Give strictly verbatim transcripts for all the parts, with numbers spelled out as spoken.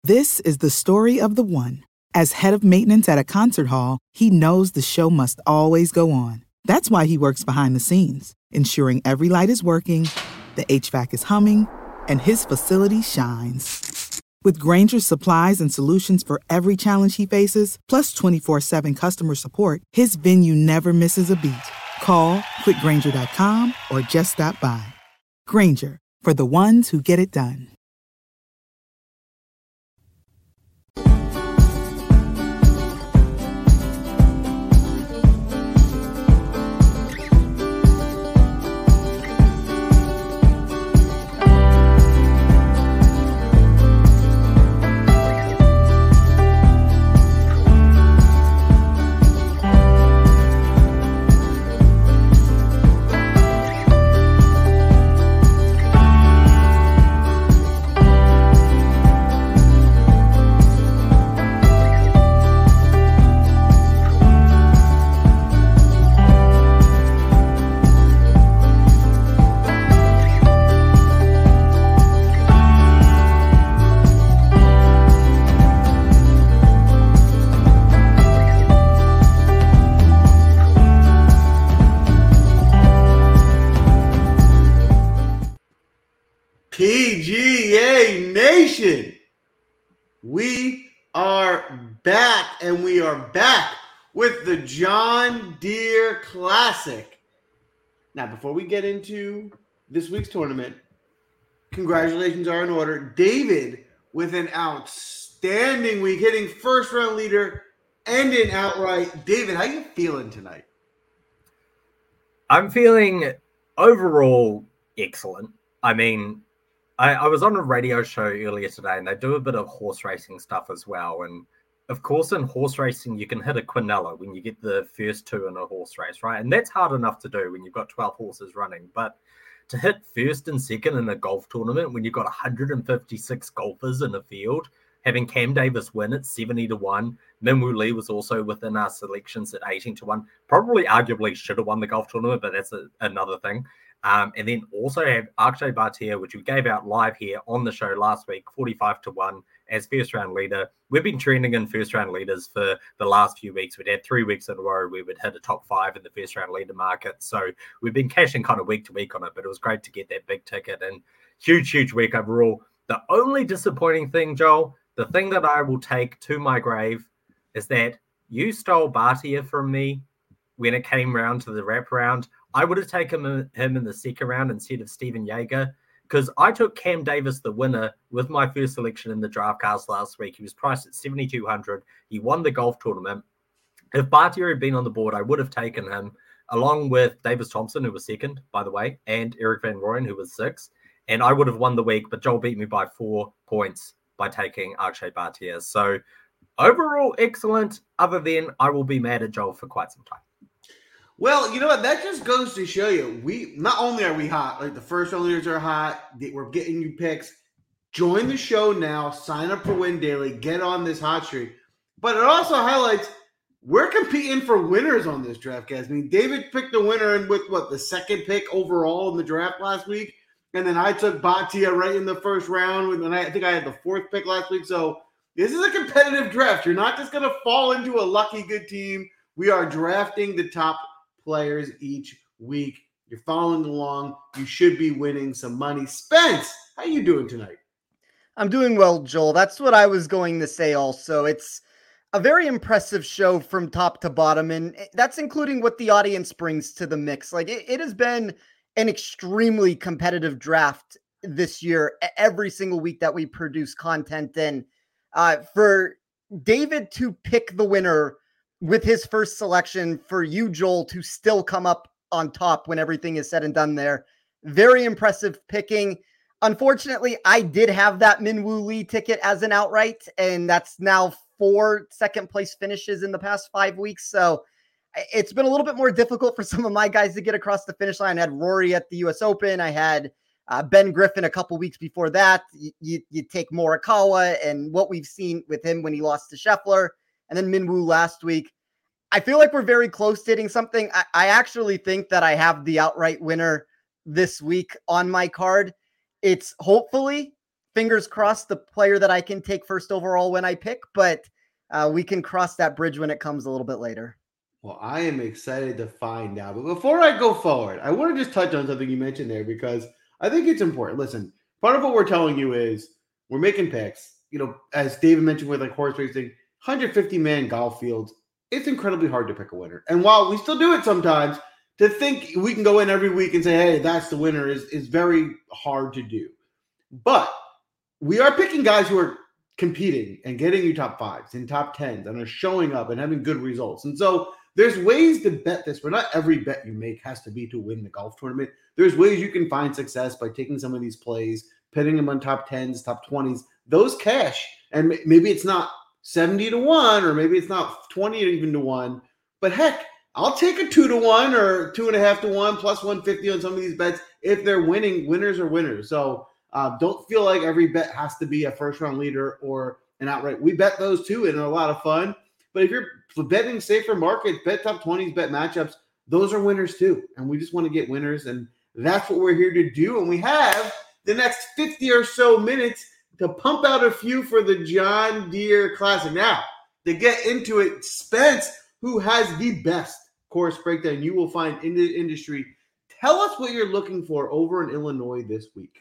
This is the story of the one. As head of maintenance at a concert hall, he knows the show must always go on. That's why he works behind the scenes, ensuring every light is working, the H V A C is humming, and his facility shines. With Grainger's supplies and solutions for every challenge he faces, plus twenty-four seven customer support, his venue never misses a beat. Call quick grainger dot com or just stop by. Grainger, for the ones who get it done. P G A Nation, we are back, and we are back with the John Deere Classic. Now, before we get into this week's tournament, congratulations are in order. David with an outstanding week, hitting first round leader and an outright. David, how you feeling tonight? I'm feeling overall excellent. I mean, I, I was on a radio show earlier today, and they do a bit of horse racing stuff as well. And of course, in horse racing, you can hit a quinella when you get the first two in a horse race, right? And that's hard enough to do when you've got twelve horses running. But to hit first and second in a golf tournament when you've got one hundred fifty-six golfers in the field, having Cam Davis win at seventy to one, Min Woo Lee was also within our selections at eighteen to one. Probably arguably should have won the golf tournament, but that's a, another thing. Um, and then also have Akshay Bhatia, which we gave out live here on the show last week, forty-five to one as first round leader. We've been trending in first round leaders for the last few weeks. We'd had three weeks in a row we would hit a top five in the first round leader market. So we've been cashing kind of week to week on it, but it was great to get that big ticket and huge, huge week overall. The only disappointing thing, Joel, the thing that I will take to my grave is that you stole Bhatia from me when it came round to the wraparound. I would have taken him in the second round instead of Steven Yeager, because I took Cam Davis, the winner, with my first selection in the draft cast last week. He was priced at seventy-two hundred. He won the golf tournament. If Bhatia had been on the board, I would have taken him, along with Davis Thompson, who was second, by the way, and Eric Van Rooyen, who was sixth. And I would have won the week, but Joel beat me by four points by taking Akshay Bhatia. So overall, excellent, other than I will be mad at Joel for quite some time. Well, you know what? That just goes to show you, we not only are we hot, like the first round leaders are hot, we're getting you picks. Join the show now, sign up for Win Daily, get on this hot streak. But it also highlights we're competing for winners on this draft, guys. I mean, David picked a winner and with what the second pick overall in the draft last week, and then I took Bhatia right in the first round, and I think I had the fourth pick last week. So this is a competitive draft. You're not just going to fall into a lucky good team. We are drafting the top players each week. You're following along. You should be winning some money. Spence, how you doing tonight? I'm doing well, Joel. That's what I was going to say also. It's a very impressive show from top to bottom, and that's including what the audience brings to the mix. Like, it, it has been an extremely competitive draft this year, every single week that we produce content. And uh, for David to pick the winner with his first selection, for you, Joel, to still come up on top when everything is said and done there. Very impressive picking. Unfortunately, I did have that Min Woo Lee ticket as an outright, and that's now four second place finishes in the past five weeks. So it's been a little bit more difficult for some of my guys to get across the finish line. I had Rory at the U S Open. I had uh, Ben Griffin a couple weeks before that. You, you, you take Morikawa and what we've seen with him when he lost to Scheffler, and then Min Woo last week. I feel like we're very close to hitting something. I, I actually think that I have the outright winner this week on my card. It's hopefully fingers crossed, the player that I can take first overall when I pick, but uh, we can cross that bridge when it comes a little bit later. Well, I am excited to find out. But before I go forward, I want to just touch on something you mentioned there because I think it's important. Listen, part of what we're telling you is we're making picks. You know, as David mentioned with like horse racing, one hundred fifty man golf fields, it's incredibly hard to pick a winner. And while we still do it sometimes, to think we can go in every week and say, hey, that's the winner is, is very hard to do. But we are picking guys who are competing and getting you top fives and top tens and are showing up and having good results. And so there's ways to bet this, but not every bet you make has to be to win the golf tournament. There's ways you can find success by taking some of these plays, pitting them on top tens, top twenties, those cash. And maybe it's not seventy to one, or maybe it's not twenty even to one, but heck, I'll take a two to one or two and a half to one plus one fifty on some of these bets if they're winning. Winners are winners. So uh, don't feel like every bet has to be a first round leader or an outright. We bet those too, and they're a lot of fun. But if you're betting safer markets, bet top twenties, bet matchups, those are winners too. And we just want to get winners, and that's what we're here to do. And we have the next fifty or so minutes to pump out a few for the John Deere Classic. Now, to get into it, Spence, who has the best course breakdown you will find in the industry. Tell us what you're looking for over in Illinois this week.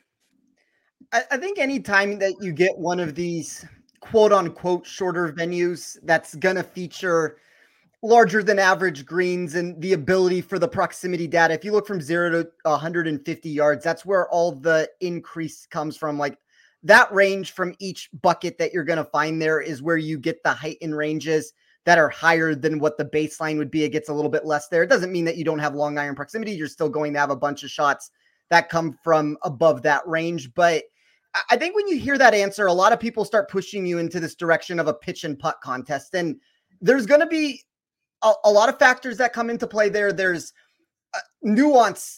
I, I think anytime that you get one of these quote unquote shorter venues that's going to feature larger than average greens and the ability for the proximity data, if you look from zero to one hundred fifty yards, that's where all the increase comes from. Like that range from each bucket that you're going to find there is where you get the height in ranges that are higher than what the baseline would be. It gets a little bit less there. It doesn't mean that you don't have long iron proximity. You're still going to have a bunch of shots that come from above that range. But I think when you hear that answer, a lot of people start pushing you into this direction of a pitch and putt contest. And there's going to be a, a lot of factors that come into play there. There's uh, nuance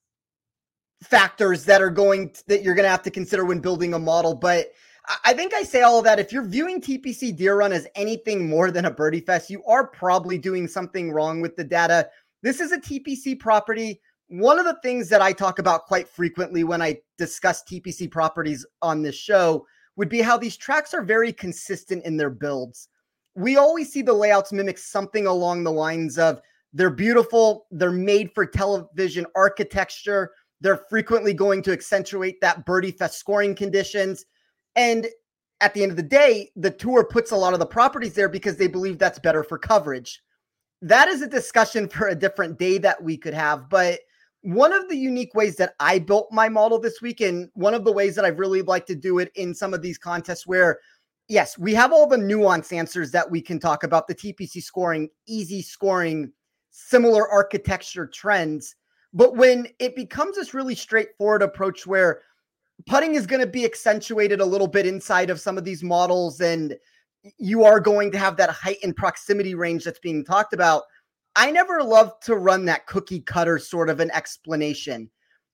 factors that are going to, that you're going to have to consider when building a model. But I think I say all of that. If you're viewing T P C Deer Run as anything more than a birdie fest, you are probably doing something wrong with the data. This is a T P C property. One of the things that I talk about quite frequently when I discuss T P C properties on this show would be how these tracks are very consistent in their builds. We always see the layouts mimic something along the lines of they're beautiful, they're made for television architecture, they're frequently going to accentuate that birdie fest scoring conditions. And at the end of the day, the tour puts a lot of the properties there because they believe that's better for coverage. That is a discussion for a different day that we could have. But one of the unique ways that I built my model this week, and one of the ways that I've really liked to do it in some of these contests where, yes, we have all the nuance answers that we can talk about, the T P C scoring, easy scoring, similar architecture trends. But when it becomes this really straightforward approach where putting is going to be accentuated a little bit inside of some of these models, and you are going to have that height and proximity range that's being talked about, I never loved to run that cookie cutter sort of an explanation.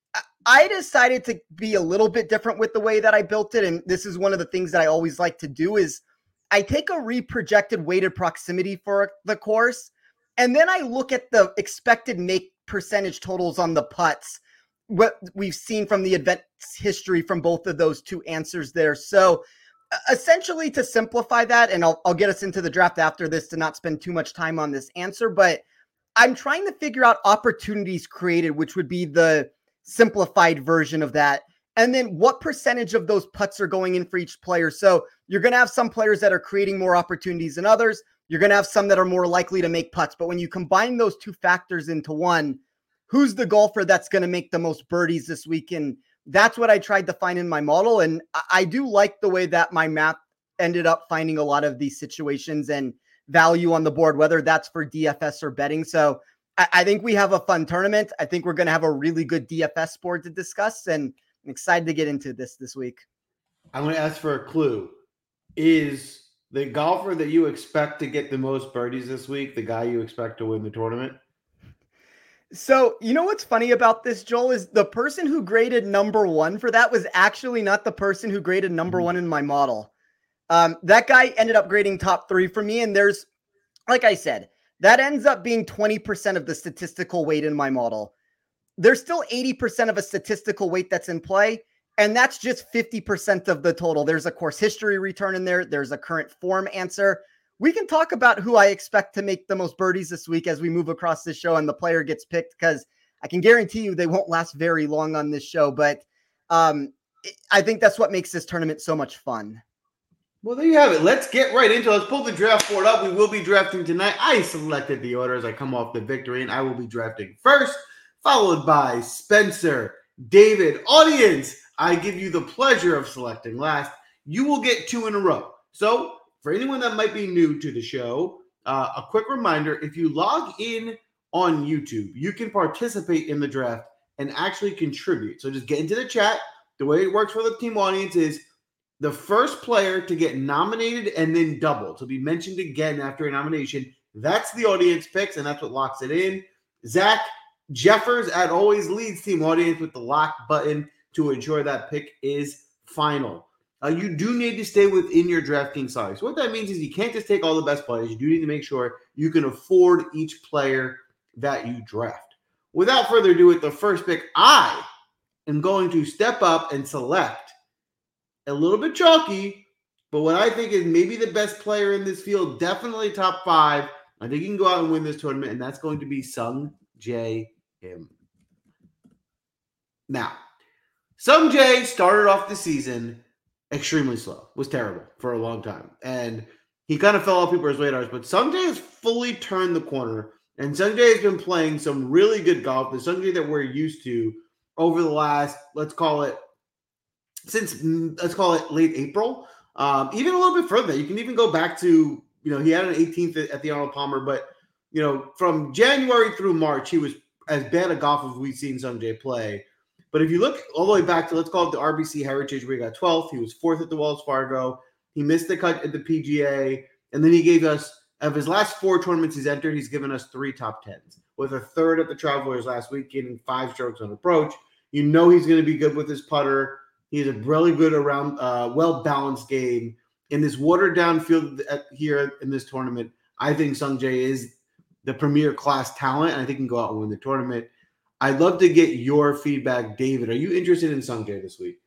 I decided to be a little bit different with the way that I built it. And this is one of the things that I always like to do is I take a reprojected weighted proximity for the course, and then I look at the expected make percentage totals on the putts, what we've seen from the event history from both of those two answers there. So essentially, to simplify that, and I'll, I'll get us into the draft after this to not spend too much time on this answer, but I'm trying to figure out opportunities created, which would be the simplified version of that. And then what percentage of those putts are going in for each player. So you're going to have some players that are creating more opportunities than others. You're going to have some that are more likely to make putts. But when you combine those two factors into one, who's the golfer that's going to make the most birdies this week? And that's what I tried to find in my model. And I do like the way that my math ended up finding a lot of these situations and value on the board, whether that's for D F S or betting. So I, I think we have a fun tournament. I think we're going to have a really good D F S board to discuss, and I'm excited to get into this this week. I'm going to ask for a clue. Is the golfer that you expect to get the most birdies this week the guy you expect to win the tournament? So, you know what's funny about this, Joel, is the person who graded number one for that was actually not the person who graded number one in my model. Um, that guy ended up grading top three for me. And there's, like I said, that ends up being twenty percent of the statistical weight in my model. There's still eighty percent of a statistical weight that's in play. And that's just fifty percent of the total. There's a course history return in there. There's a current form answer. We can talk about who I expect to make the most birdies this week as we move across this show and the player gets picked, because I can guarantee you they won't last very long on this show. But um, I think that's what makes this tournament so much fun. Well, there you have it. Let's get right into it. Let's pull the draft board up. We will be drafting tonight. I selected the order as I come off the victory, and I will be drafting first, followed by Spencer, David. Audience, I give you the pleasure of selecting last. You will get two in a row. So for anyone that might be new to the show, uh, a quick reminder, if you log in on YouTube, you can participate in the draft and actually contribute. So just get into the chat. The way it works for the team audience is the first player to get nominated and then doubled, to be mentioned again after a nomination, that's the audience picks, and that's what locks it in. Zach Jeffers, as always, leads team audience with the lock button to ensure that pick is final. Uh, you do need to stay within your DraftKings salary. So what that means is you can't just take all the best players. You do need to make sure you can afford each player that you draft. Without further ado, with the first pick, I am going to step up and select a little bit chalky, but what I think is maybe the best player in this field, definitely top five. I think he can go out and win this tournament, and that's going to be Sung Jae Im. Now, Sung Jae started off the season extremely slow, was terrible for a long time. And he kind of fell off people's radars, but Sung Jae has fully turned the corner. And Sung Jae has been playing some really good golf. The Sung Jae that we're used to over the last, let's call it, since, let's call it late April, um, even a little bit further. You can even go back to, you know, he had an eighteenth at the Arnold Palmer, but, you know, from January through March, he was as bad a golf as we've seen Sung Jae play. But if you look all the way back to, let's call it the R B C Heritage, where he got twelfth, he was fourth at the Wells Fargo, he missed the cut at the P G A, and then he gave us, of his last four tournaments he's entered, he's given us three top tens, with a third at the Travelers last week, getting five strokes on approach. You know he's going to be good with his putter. He has a really good around, uh, well-balanced game. In this watered-down field at, here in this tournament, I think Sung Jae is the premier class talent, and I think he can go out and win the tournament. I'd love to get your feedback, David. Are you interested in Sung Jae this week?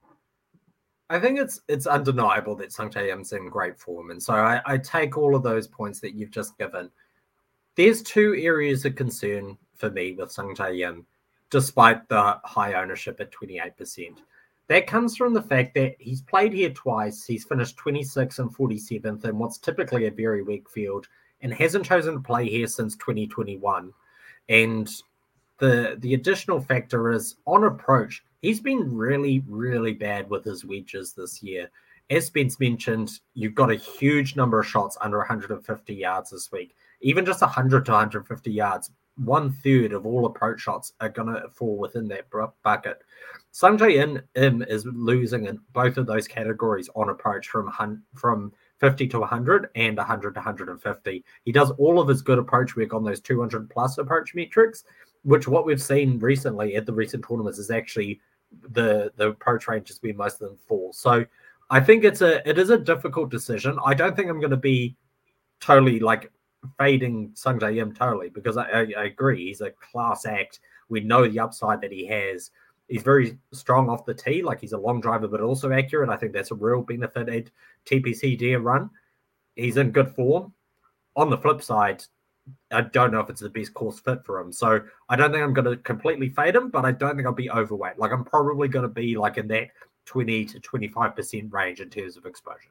I think it's it's undeniable that Sung Jae Im's in great form. And so I, I take all of those points that you've just given. There's two areas of concern for me with Sung Jae Im, despite the high ownership at twenty-eight percent. That comes from the fact that he's played here twice. He's finished twenty-sixth and forty-seventh in what's typically a very weak field, and hasn't chosen to play here since twenty twenty-one. And the the additional factor is on approach, he's been really, really bad with his wedges this year. As Spence mentioned, you've got a huge number of shots under one hundred fifty yards this week. Even just one hundred to one hundred fifty yards, one third of all approach shots are going to fall within that bucket. Sung Jae Im is losing in both of those categories on approach from from fifty to one hundred and one hundred to one hundred fifty. He does all of his good approach work on those two hundred plus approach metrics, which what we've seen recently at the recent tournaments is actually the, the approach range is where most of them fall. So I think it's a it is a difficult decision. I don't think I'm going to be totally like fading Sung Jae Im totally, because I, I, I agree. He's a class act. We know the upside that he has. He's very strong off the tee. Like, he's a long driver, but also accurate. I think that's a real benefit at T P C Deer Run. He's in good form. On the flip side, I don't know if it's the best course fit for him. So I don't think I'm going to completely fade him, but I don't think I'll be overweight. Like, I'm probably going to be like in that twenty to twenty-five percent range in terms of exposure.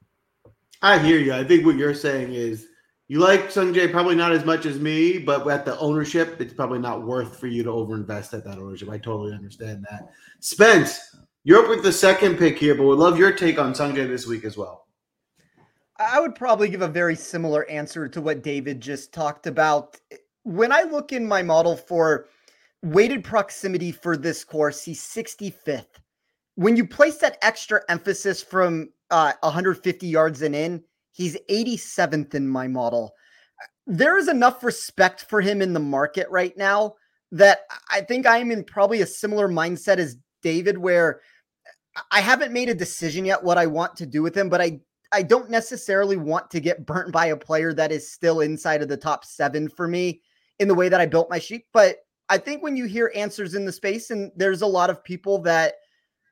I hear you. I think what you're saying is you like Sung Jae probably not as much as me, but at the ownership, it's probably not worth for you to overinvest at that ownership. I totally understand that. Spence, you're up with the second pick here, but we'd love your take on Sung Jae this week as well. I would probably give a very similar answer to what David just talked about. When I look in my model for weighted proximity for this course, he's sixty-fifth. When you place that extra emphasis from uh, one hundred fifty yards and in, he's eighty-seventh in my model. There is enough respect for him in the market right now that I think I'm in probably a similar mindset as David, where I haven't made a decision yet what I want to do with him, but I I don't necessarily want to get burnt by a player that is still inside of the top seven for me in the way that I built my sheet. But I think when you hear answers in the space, and there's a lot of people that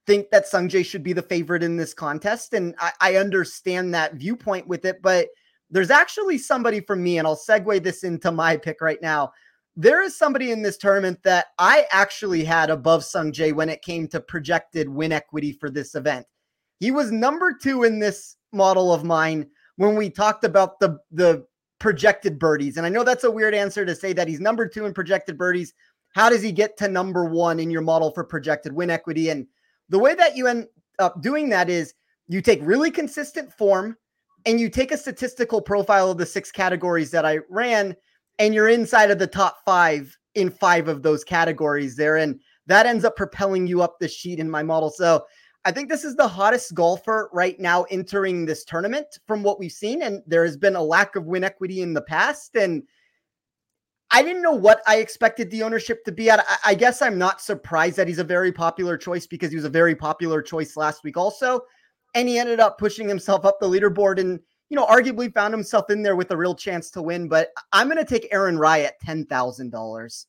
think that Sungjae should be the favorite in this contest. And I, I understand that viewpoint with it, but there's actually somebody from me, and I'll segue this into my pick right now. There is somebody in this tournament that I actually had above Sungjae when it came to projected win equity for this event. He was number two in this model of mine when we talked about the, the projected birdies. And I know that's a weird answer to say that he's number two in projected birdies. How does he get to number one in your model for projected win equity? And the way that you end up doing that is you take really consistent form and you take a statistical profile of the six categories that I ran, and you're inside of the top five in five of those categories there. And that ends up propelling you up the sheet in my model. So I think this is the hottest golfer right now entering this tournament from what we've seen. And there has been a lack of win equity in the past. And I didn't know what I expected the ownership to be at. I, I guess I'm not surprised that he's a very popular choice because he was a very popular choice last week also. And he ended up pushing himself up the leaderboard and, you know, arguably found himself in there with a real chance to win. But I'm going to take Aaron Rai at ten thousand dollars.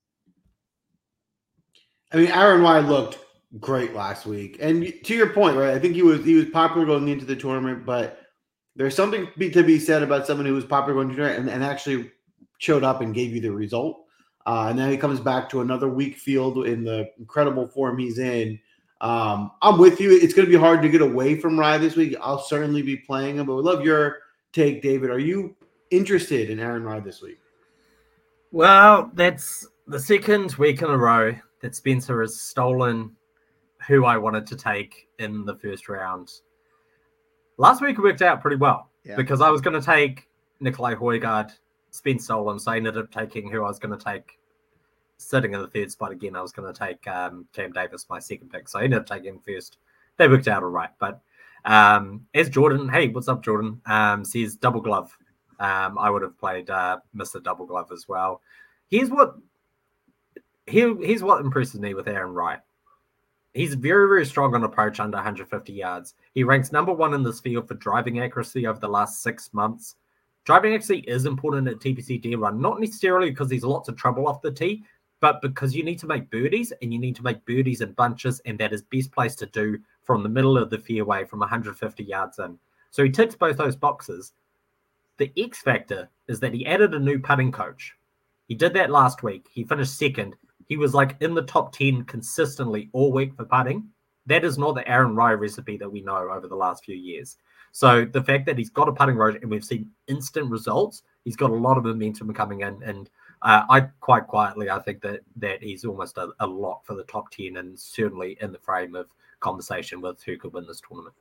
I mean, Aaron Rai looked great last week. And to your point, right, I think he was he was popular going into the tournament, but there's something be, to be said about someone who was popular going into the tournament and, and actually showed up and gave you the result. Uh, and then he comes back to another weak field in the incredible form he's in. Um, I'm with you. It's going to be hard to get away from Rai this week. I'll certainly be playing him, but we love your take, David. Are you interested in Aaron Rai this week? Well, that's the second week in a row that Spencer has stolen who I wanted to take in the first round. Last week it worked out pretty well yeah. because I was going to take Nicolai Højgaard. Spence stole him, so I ended up taking who I was going to take sitting in the third spot again. I was going to take um, Cam Davis, my second pick, so I ended up taking him first. They worked out all right, but um, as Jordan, hey, what's up, Jordan, um, says double glove. Um, I would have played uh, Mister Double Glove as well. Here's what here, here's what impresses me with Aaron Rai. He's very, very strong on approach under one hundred fifty yards. He ranks number one in this field for driving accuracy over the last six months. Driving accuracy is important at T P C Dare Run, not necessarily because there's lots of trouble off the tee, but because you need to make birdies, and you need to make birdies in bunches, and that is best place to do from the middle of the fairway from one hundred fifty yards in. So he ticks both those boxes. The X factor is that he added a new putting coach. He did that last week. He finished second. He was like in the top ten consistently all week for putting. That is not the Aaron Rai recipe that we know over the last few years. So the fact that he's got a putting road and we've seen instant results, he's got a lot of momentum coming in. And uh, I quite quietly, I think that that he's almost a, a lock for the top ten and certainly in the frame of conversation with who could win this tournament.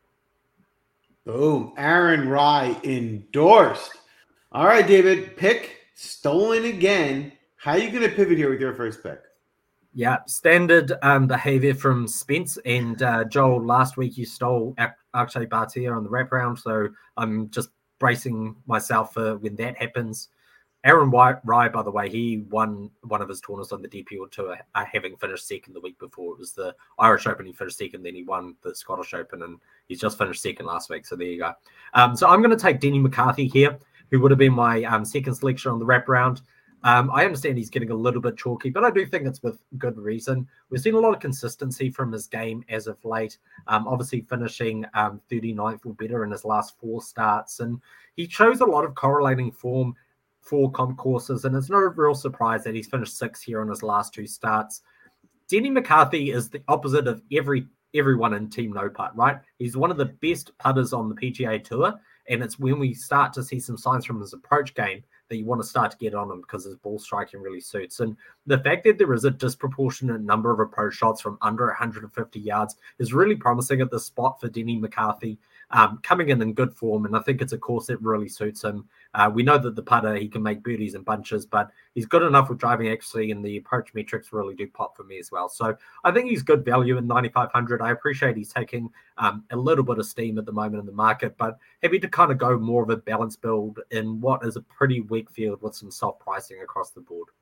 Boom. Aaron Rai endorsed. All right, David, pick stolen again. How are you going to pivot here with your first pick? Yeah, standard um, behavior from Spence and uh, Joel. Last week you stole Akshay Bhatia on the wraparound, so I'm just bracing myself for when that happens. Aaron Rai, by the way, he won one of his tournaments on the D P O Tour, uh, having finished second the week before. It was the Irish Open. He finished second, then he won the Scottish Open, and he's just finished second last week. So there you go. Um, so I'm going to take Denny McCarthy here, who would have been my um, second selection on the wraparound. Um, I understand he's getting a little bit chalky, but I do think it's with good reason. We've seen a lot of consistency from his game as of late, um, obviously finishing um, thirty-ninth or better in his last four starts. And he shows a lot of correlating form for comp courses, and it's no real surprise that he's finished sixth here on his last two starts. Denny McCarthy is the opposite of every everyone in Team No Putt, right? He's one of the best putters on the P G A Tour, and it's when we start to see some signs from his approach game that you want to start to get on him because his ball striking really suits. And the fact that there is a disproportionate number of approach shots from under one hundred fifty yards is really promising at the spot for Denny McCarthy, um, coming in in good form. And I think it's a course that really suits him. Uh, we know that the putter, he can make birdies in bunches, but he's good enough with driving actually, and the approach metrics really do pop for me as well. So I think he's good value in ninety-five hundred. I appreciate he's taking um, a little bit of steam at the moment in the market, but happy to kind of go more of a balanced build in what is a pretty weak field with some soft pricing across the board.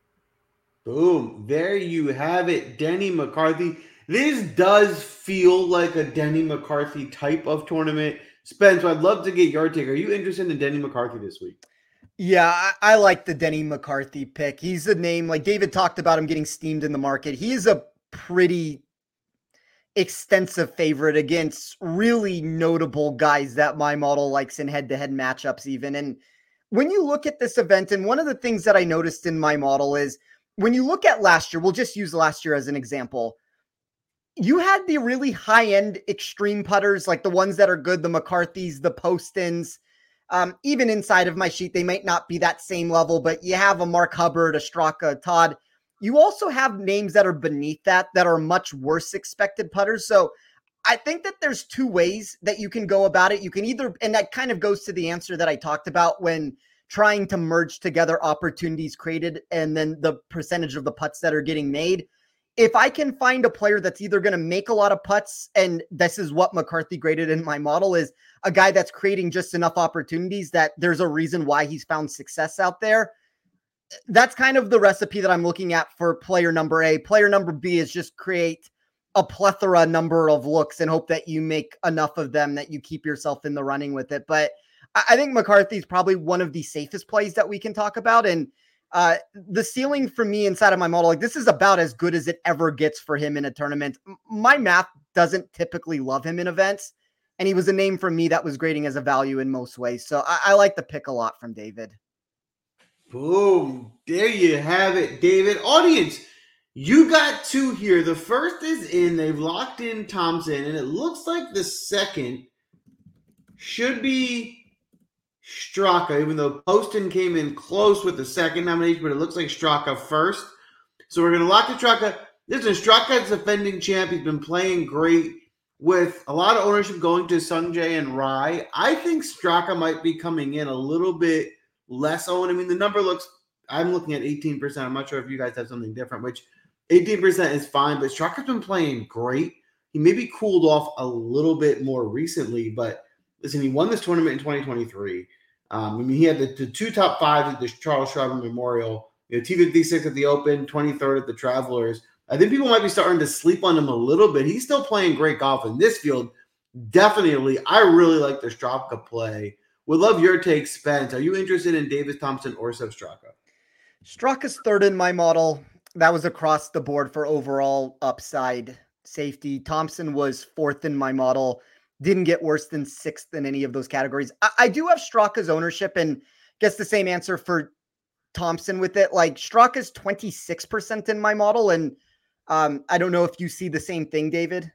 Boom. There you have it. Denny McCarthy. This does feel like a Denny McCarthy type of tournament. Spence, I'd love to get your take. Are you interested in Denny McCarthy this week? Yeah, I, I like the Denny McCarthy pick. He's a name, like David talked about him getting steamed in the market. He is a pretty extensive favorite against really notable guys that my model likes in head-to-head matchups even. And when you look at this event, and one of the things that I noticed in my model is when you look at last year, we'll just use last year as an example. You had the really high-end extreme putters, like the ones that are good, the McCarthys, the Postons. Um, even inside of my sheet, they might not be that same level, but you have a Mark Hubbard, a Straka, Todd. You also have names that are beneath that, that are much worse expected putters. So I think that there's two ways that you can go about it. You can either, and that kind of goes to the answer that I talked about when trying to merge together opportunities created and then the percentage of the putts that are getting made. If I can find a player that's either going to make a lot of putts, and this is what McCarthy graded in my model, is a guy that's creating just enough opportunities that there's a reason why he's found success out there. That's kind of the recipe that I'm looking at for player number A. Player number B is just create a plethora number of looks and hope that you make enough of them that you keep yourself in the running with it. But I think McCarthy is probably one of the safest plays that we can talk about. And uh, the ceiling for me inside of my model, like this is about as good as it ever gets for him in a tournament. My math doesn't typically love him in events, and he was a name for me that was grading as a value in most ways. So I, I like the pick a lot from David. Boom. There you have it, David. Audience, you got two here. The first is in. They've locked in Thompson, and it looks like the second should be Straka, even though Poston came in close with the second nomination, but it looks like Straka first. So we're going to lock in Straka. Listen, Straka is defending champ. He's been playing great with a lot of ownership going to Sungjae and Rai. I think Straka might be coming in a little bit less owned. I mean, the number looks, I'm looking at eighteen percent. I'm not sure if you guys have something different, which eighteen percent is fine, but Straka's been playing great. He maybe cooled off a little bit more recently, but listen, he won this tournament in twenty twenty-three. Um, I mean, he had the, the two top fives at the Charles Schwab Memorial, you know, T fifty-six at the Open, twenty-third at the Travelers. I think people might be starting to sleep on him a little bit. He's still playing great golf in this field. Definitely, I really like the Straka play. Would love your take, Spence. Are you interested in Davis Thompson or Sepp Straka? Straka's third in my model. That was across the board for overall upside safety. Thompson was fourth in my model. Didn't get worse than sixth in any of those categories. I, I do have Straka's ownership, and guess the same answer for Thompson with it. Like Straka's twenty-six percent in my model, and um, I don't know if you see the same thing, David.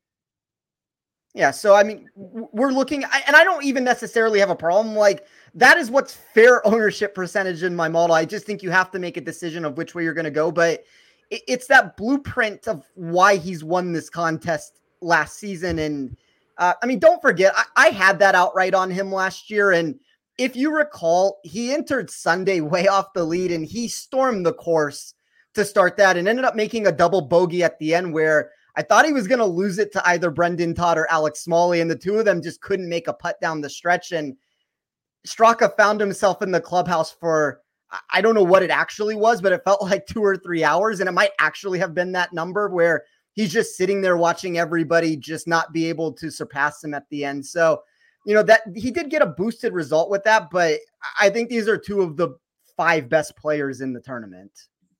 Yeah, so I mean, we're looking, and I don't even necessarily have a problem. Like, that is what's fair ownership percentage in my model. I just think you have to make a decision of which way you're going to go, but it's that blueprint of why he's won this contest last season. And uh, I mean, don't forget, I, I had that outright on him last year, and if you recall, he entered Sunday way off the lead, and he stormed the course to start that and ended up making a double bogey at the end where I thought he was going to lose it to either Brendan Todd or Alex Smalley, and the two of them just couldn't make a putt down the stretch. And Straka found himself in the clubhouse for, I don't know what it actually was, but it felt like two or three hours. And it might actually have been that number where he's just sitting there watching everybody just not be able to surpass him at the end. So, you know, that he did get a boosted result with that, but I think these are two of the five best players in the tournament.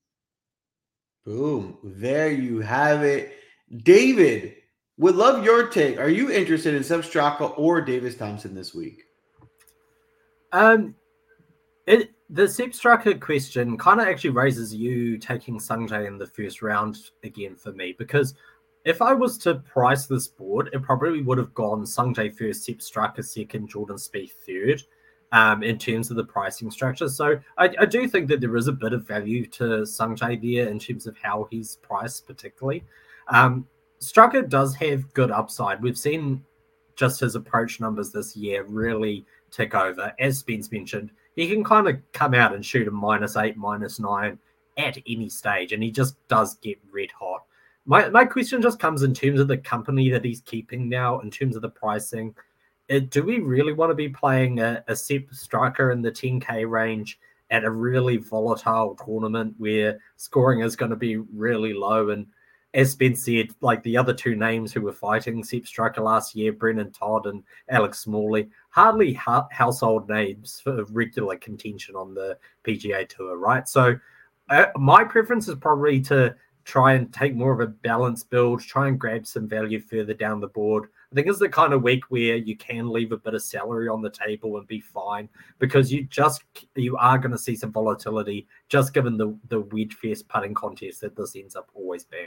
Boom. There you have it. David, would love your take. Are you interested in Sepp Straka or Davis Thompson this week? Um, it the Sepp Straka question kind of actually raises you taking Sungjae in the first round again for me, because if I was to price this board, it probably would have gone Sungjae first, Sepp Straka second, Jordan Spieth third, um, in terms of the pricing structure. So I, I do think that there is a bit of value to Sungjae there in terms of how he's priced particularly. Um, Straka does have good upside. We've seen just his approach numbers this year really tick over. As Spence mentioned, he can kind of come out and shoot a minus eight, minus nine at any stage, and he just does get red hot. My my question just comes in terms of the company that he's keeping now, in terms of the pricing. Uh, do we really want to be playing a, a Sepp Straka in the ten K range at a really volatile tournament where scoring is going to be really low? And as Spence said, like the other two names who were fighting Sepp Straka last year, Brendan Todd and Alex Smalley, hardly ha- household names for regular contention on the P G A Tour, right? So uh, my preference is probably to try and take more of a balanced build, try and grab some value further down the board. I think it's the kind of week where you can leave a bit of salary on the table and be fine, because you just you are going to see some volatility just given the the wedge fest putting contest that this ends up always being.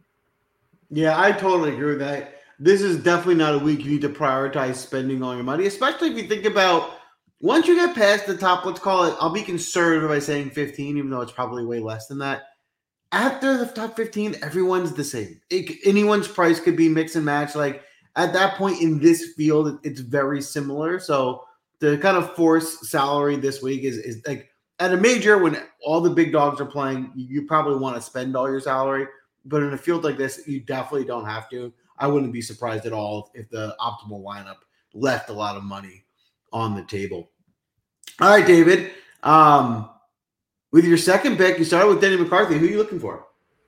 Yeah, I totally agree with that. This is definitely not a week you need to prioritize spending all your money, especially if you think about once you get past the top, let's call it, I'll be conservative by saying fifteen, even though it's probably way less than that. After the top fifteen, everyone's the same. It, anyone's price could be mix and match. Like at that point in this field, it's very similar. So to kind of force salary this week is, is like at a major when all the big dogs are playing, you probably want to spend all your salary. But in a field like this, you definitely don't have to. I wouldn't be surprised at all if the optimal lineup left a lot of money on the table. All right, David. Um, with your second pick, you started with Denny McCarthy. Who are you looking for?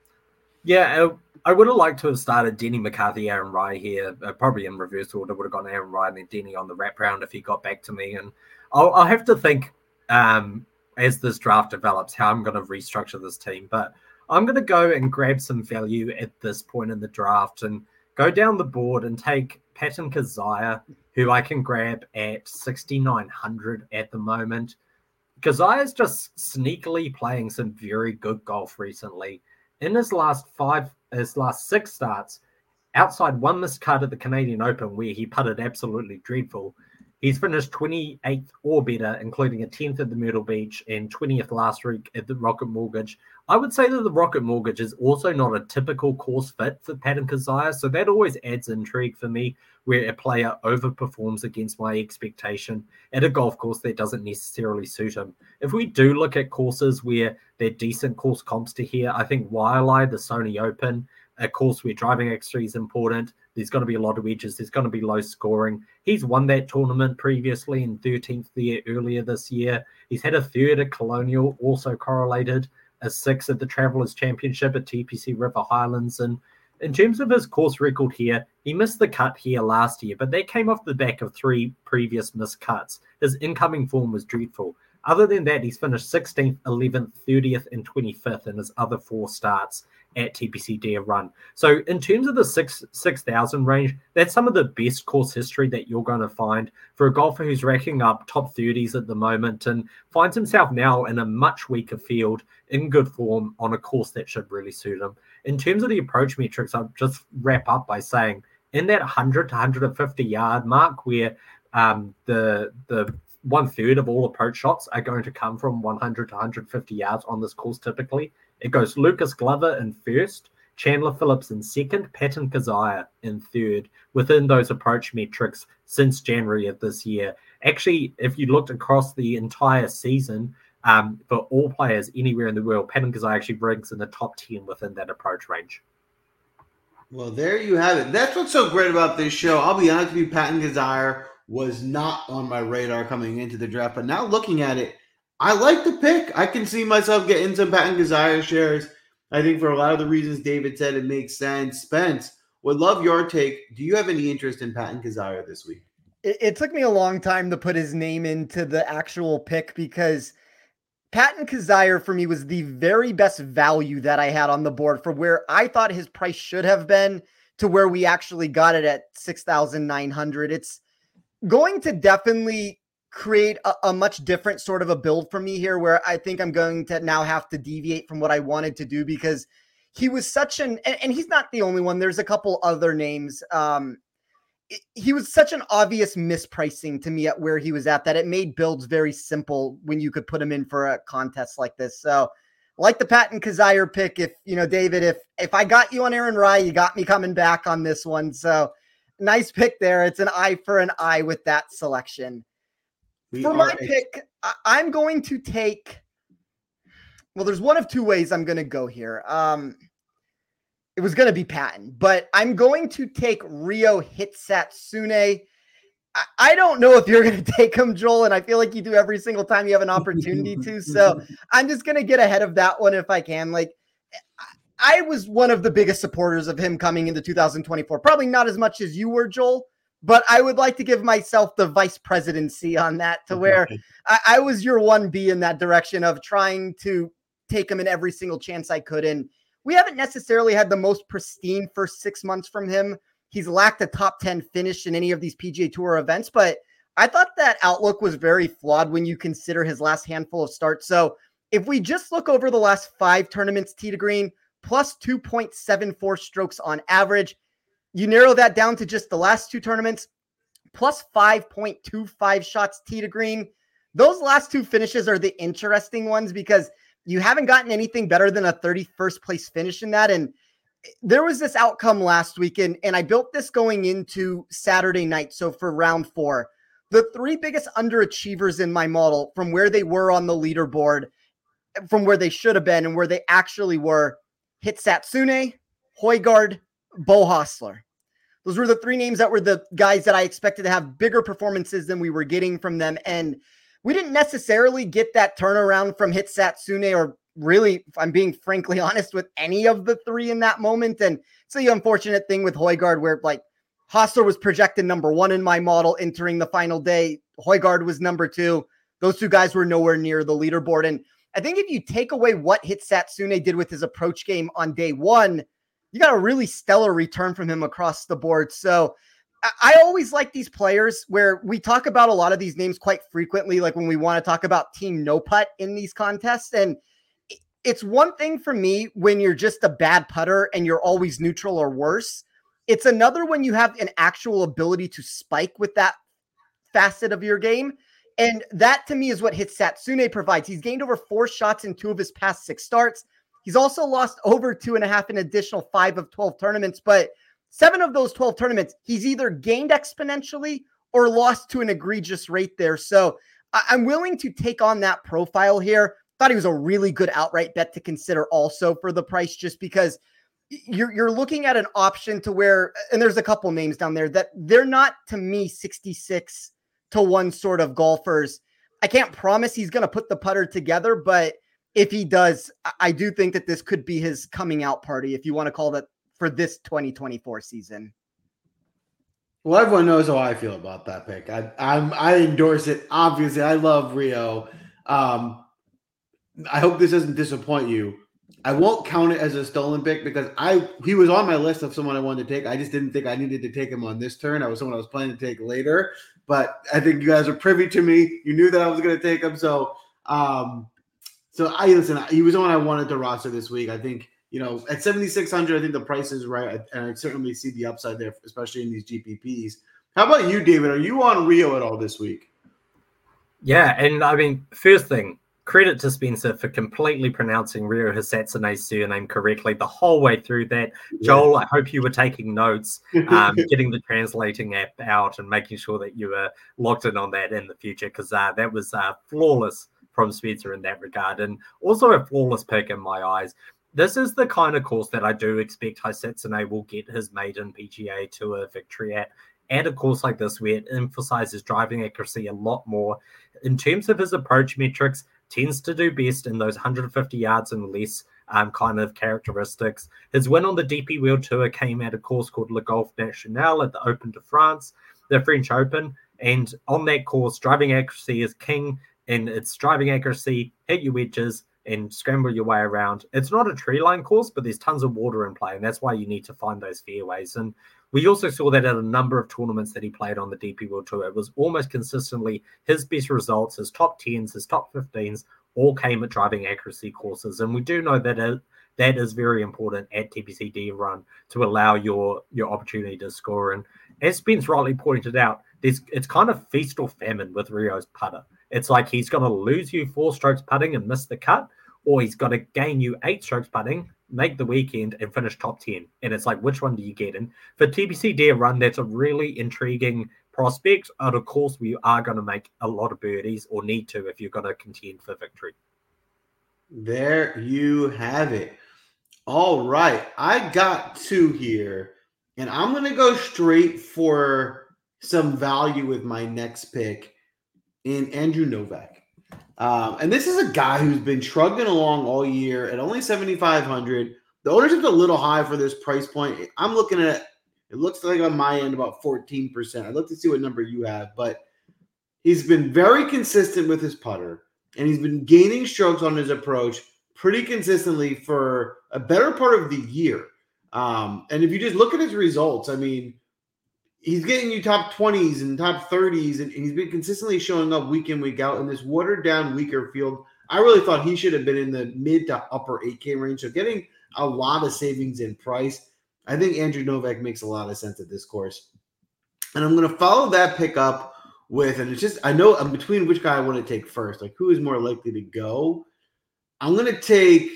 Yeah, I would have liked to have started Denny McCarthy, Aaron Rye here, uh, probably in reverse order. Would have gone Aaron Rye and then Denny on the wrap round if he got back to me. And I'll, I'll have to think um, as this draft develops how I'm going to restructure this team. But I'm going to go and grab some value at this point in the draft and go down the board and take Patton Kizzire, who I can grab at sixty-nine hundred at the moment. Kizzire is just sneakily playing some very good golf recently. In his last five, his last six starts, outside one missed cut at the Canadian Open where he putted absolutely dreadful, he's finished twenty-eighth or better, including a tenth at the Myrtle Beach and twentieth last week at the Rocket Mortgage. I would say that the Rocket Mortgage is also not a typical course fit for Patton Kizzire, so that always adds intrigue for me where a player overperforms against my expectation at a golf course that doesn't necessarily suit him. If we do look at courses where they're decent course comps to here, I think Waialae, the Sony Open, a course where driving X three is important, there's going to be a lot of wedges, there's going to be low scoring. He's won that tournament previously in thirteenth there earlier this year. He's had a third at Colonial, also correlated, a sixth at the Travelers Championship at T P C River Highlands. And in terms of his course record here, he missed the cut here last year, but that came off the back of three previous missed cuts. His incoming form was dreadful. Other than that, he's finished sixteenth, eleventh, thirtieth, and twenty-fifth in his other four starts at T P C Dare Run. So in terms of the six six thousand range, that's some of the best course history that you're going to find for a golfer who's racking up top thirties at the moment and finds himself now in a much weaker field in good form on a course that should really suit him. In terms of the approach metrics, I'll just wrap up by saying in that one hundred to one fifty yard mark where um, the the one third of all approach shots are going to come from one hundred to one fifty yards on this course typically. It goes Lucas Glover in first, Chandler Phillips in second, Patton Kizzire in third within those approach metrics since January of this year. Actually, if you looked across the entire season, um, for all players anywhere in the world, Patton Kizzire actually ranks in the top ten within that approach range. Well, there you have it. That's what's so great about this show. I'll be honest with you, Patton Kizzire was not on my radar coming into the draft, but now looking at it, I like the pick. I can see myself getting some Patton Kizzire shares. I think for a lot of the reasons David said, it makes sense. Spence, would love your take. Do you have any interest in Patton Kizzire this week? It, it took me a long time to put his name into the actual pick because Patton Kizzire for me was the very best value that I had on the board for where I thought his price should have been to where we actually got it at six thousand nine hundred. It's going to definitely create a, a much different sort of a build for me here where I think I'm going to now have to deviate from what I wanted to do because he was such an, and, and he's not the only one. There's a couple other names. Um, it, he was such an obvious mispricing to me at where he was at that it made builds very simple when you could put him in for a contest like this. So like the Patton Kizzire pick, if, you know, David, if, if I got you on Aaron Rye, you got me coming back on this one. So nice pick there. It's an eye for an eye with that selection. We For my a- pick, I'm going to take, well, there's one of two ways I'm going to go here. Um, it was going to be Patton, but I'm going to take Ryo Hitsatsune. I, I don't know if you're going to take him, Joel, and I feel like you do every single time you have an opportunity to. So I'm just going to get ahead of that one if I can. Like, I was one of the biggest supporters of him coming into two thousand twenty-four. Probably not as much as you were, Joel. But I would like to give myself the vice presidency on that to where I, I was your one B in that direction of trying to take him in every single chance I could. And we haven't necessarily had the most pristine first six months from him. He's lacked a top ten finish in any of these P G A Tour events, but I thought that outlook was very flawed when you consider his last handful of starts. So if we just look over the last five tournaments, tee to green, plus two point seven four strokes on average, you narrow that down to just the last two tournaments, plus five point two five shots tee to green. Those last two finishes are the interesting ones because you haven't gotten anything better than a thirty-first place finish in that. And there was this outcome last weekend, and I built this going into Saturday night. So for round four, the three biggest underachievers in my model from where they were on the leaderboard, from where they should have been and where they actually were, Hitsatsune, Højgaard, Bo Hostler. Those were the three names that were the guys that I expected to have bigger performances than we were getting from them. And we didn't necessarily get that turnaround from Hitsatsune, or really, if I'm being frankly honest, with any of the three in that moment. And it's the unfortunate thing with Højgaard where like Hostler was projected number one in my model entering the final day. Højgaard was number two. Those two guys were nowhere near the leaderboard. And I think if you take away what Hitsatsune did with his approach game on day one, you got a really stellar return from him across the board. So I, I always like these players where we talk about a lot of these names quite frequently, like when we want to talk about Team No Putt in these contests. And it's one thing for me when you're just a bad putter and you're always neutral or worse. It's another when you have an actual ability to spike with that facet of your game. And that to me is what Hitsatsune provides. He's gained over four shots in two of his past six starts. He's also lost over two and a half in additional five of twelve tournaments, but seven of those twelve tournaments, he's either gained exponentially or lost to an egregious rate there. So I- I'm willing to take on that profile here. Thought he was a really good outright bet to consider also for the price, just because you're, you're looking at an option to where, and there's a couple names down there that they're not, to me, sixty-six to one sort of golfers. I can't promise he's going to put the putter together, but if he does, I do think that this could be his coming out party, if you want to call that, for this twenty twenty-four season. Well, everyone knows how I feel about that pick. I, I'm, I endorse it. Obviously, I love Rio. Um, I hope this doesn't disappoint you. I won't count it as a stolen pick because I he was on my list of someone I wanted to take. I just didn't think I needed to take him on this turn. I was someone I was planning to take later. But I think you guys are privy to me. You knew that I was going to take him. So, um, so I listen. He was the one I wanted to roster this week. I think, you know, at seventy-six hundred, I think the price is right, and I certainly see the upside there, especially in these G P Ps. How about you, David? Are you on Rio at all this week? Yeah, and I mean, first thing, credit to Spencer for completely pronouncing Rio Hisatsune's surname correctly the whole way through that. Yeah. Joel, I hope you were taking notes, um, getting the translating app out and making sure that you were locked in on that in the future, because uh, that was uh, flawless from Spencer in that regard, and also a flawless pick in my eyes. This is the kind of course that I do expect Hisatsune will get his maiden P G A Tour victory at. At a course like this where it emphasizes driving accuracy a lot more. In terms of his approach metrics, tends to do best in those one hundred fifty yards and less um, kind of characteristics. His win on the D P World Tour came at a course called Le Golf National at the Open de France, the French Open. And on that course, driving accuracy is king, and it's driving accuracy, hit your wedges, and scramble your way around. It's not a tree line course, but there's tons of water in play, and that's why you need to find those fairways. And we also saw that at a number of tournaments that he played on the D P World Tour. It was almost consistently his best results, his top tens, his top fifteens, all came at driving accuracy courses. And we do know that it, that is very important at T P C D Run to allow your, your opportunity to score. And as Spence rightly pointed out, there's, it's kind of feast or famine with Rio's putter. It's like he's going to lose you four strokes putting and miss the cut, or he's got to gain you eight strokes putting, make the weekend, and finish top ten. And it's like, which one do you get? And for T P C D Run, that's a really intriguing prospect at a course where you are going to make a lot of birdies, or need to if you're going to contend for victory. There you have it. All right. I got two here, and I'm going to go straight for some value with my next pick in Andrew Novak. Um, and this is a guy who's been trudging along all year at only seventy-five hundred. The ownership's a little high for this price point. I'm looking at, it looks like on my end about fourteen percent. I'd love to see what number you have, but he's been very consistent with his putter, and he's been gaining strokes on his approach pretty consistently for a better part of the year. Um, and if you just look at his results, I mean, he's getting you top twenties and top thirties, and, and he's been consistently showing up week in, week out in this watered down, weaker field. I really thought he should have been in the mid to upper eight K range. So getting a lot of savings in price. I think Andrew Novak makes a lot of sense at this course. And I'm going to follow that pick up with, and it's just, I know I'm between which guy I want to take first. Like, who is more likely to go? I'm going to take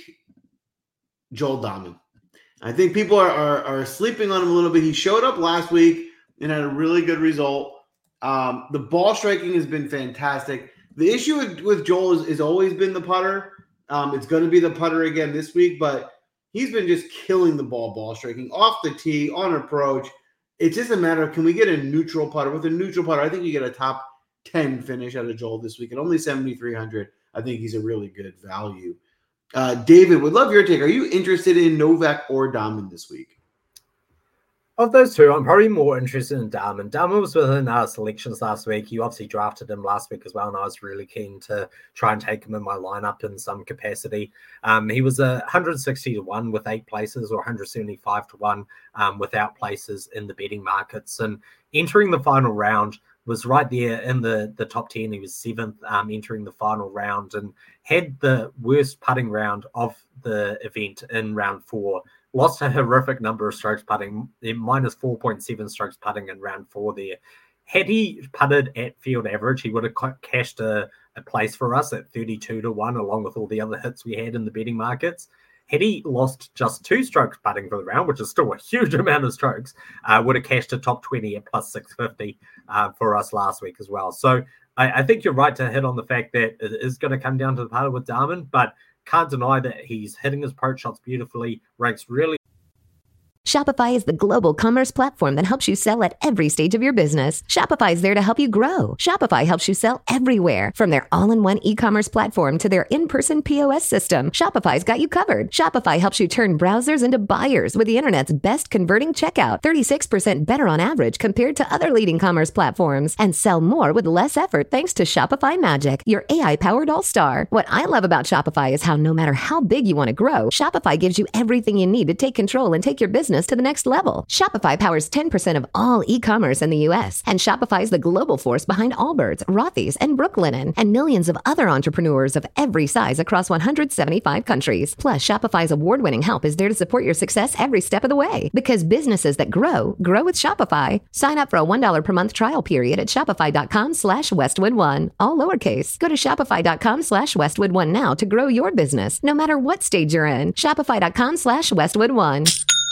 Joel Dahmen. I think people are, are, are sleeping on him a little bit. He showed up last week and had a really good result. Um, the ball striking has been fantastic. The issue with, with Joel is, is always been the putter. Um, it's going to be the putter again this week, but he's been just killing the ball, ball striking off the tee, on approach. It's just a matter of, can we get a neutral putter? With a neutral putter, I think you get a top ten finish out of Joel this week at only seventy-three hundred. I think he's a really good value. Uh, David, would love your take. Are you interested in Novak or Dahmen this week? Of those two, I'm probably more interested in Dahmen. Dahmen was within our selections last week. You obviously drafted him last week as well, and I was really keen to try and take him in my lineup in some capacity. Um, he was a one hundred sixty to one with eight places, or one hundred seventy-five to one um, without places in the betting markets. And entering the final round was right there in the, the top ten. He was seventh um, entering the final round and had the worst putting round of the event in round four. Lost a horrific number of strokes putting, minus four point seven strokes putting in round four there. Had he putted at field average, he would have cashed a, a place for us at thirty-two to one, along with all the other hits we had in the betting markets. Had he lost just two strokes putting for the round, which is still a huge amount of strokes, uh, would have cashed a top twenty at plus six fifty uh, for us last week as well. So I, I think you're right to hit on the fact that it is going to come down to the putter with Dahmen, but can't deny that he's hitting his approach shots beautifully, ranks really. Shopify is the global commerce platform that helps you sell at every stage of your business. Shopify is there to help you grow. Shopify helps you sell everywhere, from their all-in-one e-commerce platform to their in-person P O S system. Shopify's got you covered. Shopify helps you turn browsers into buyers with the internet's best converting checkout, thirty-six percent better on average compared to other leading commerce platforms, and sell more with less effort thanks to Shopify Magic, your A I-powered all-star. What I love about Shopify is how no matter how big you want to grow, Shopify gives you everything you need to take control and take your business to the next level. Shopify powers ten percent of all e-commerce in the U S, and Shopify is the global force behind Allbirds, Rothy's, and Brooklinen, and millions of other entrepreneurs of every size across one hundred seventy-five countries. Plus, Shopify's award-winning help is there to support your success every step of the way. Because businesses that grow, grow with Shopify. Sign up for a one dollar per month trial period at shopify.com slash Westwood One. All lowercase. Go to shopify.com slash Westwood One now to grow your business, no matter what stage you're in. Shopify.com slash Westwood One.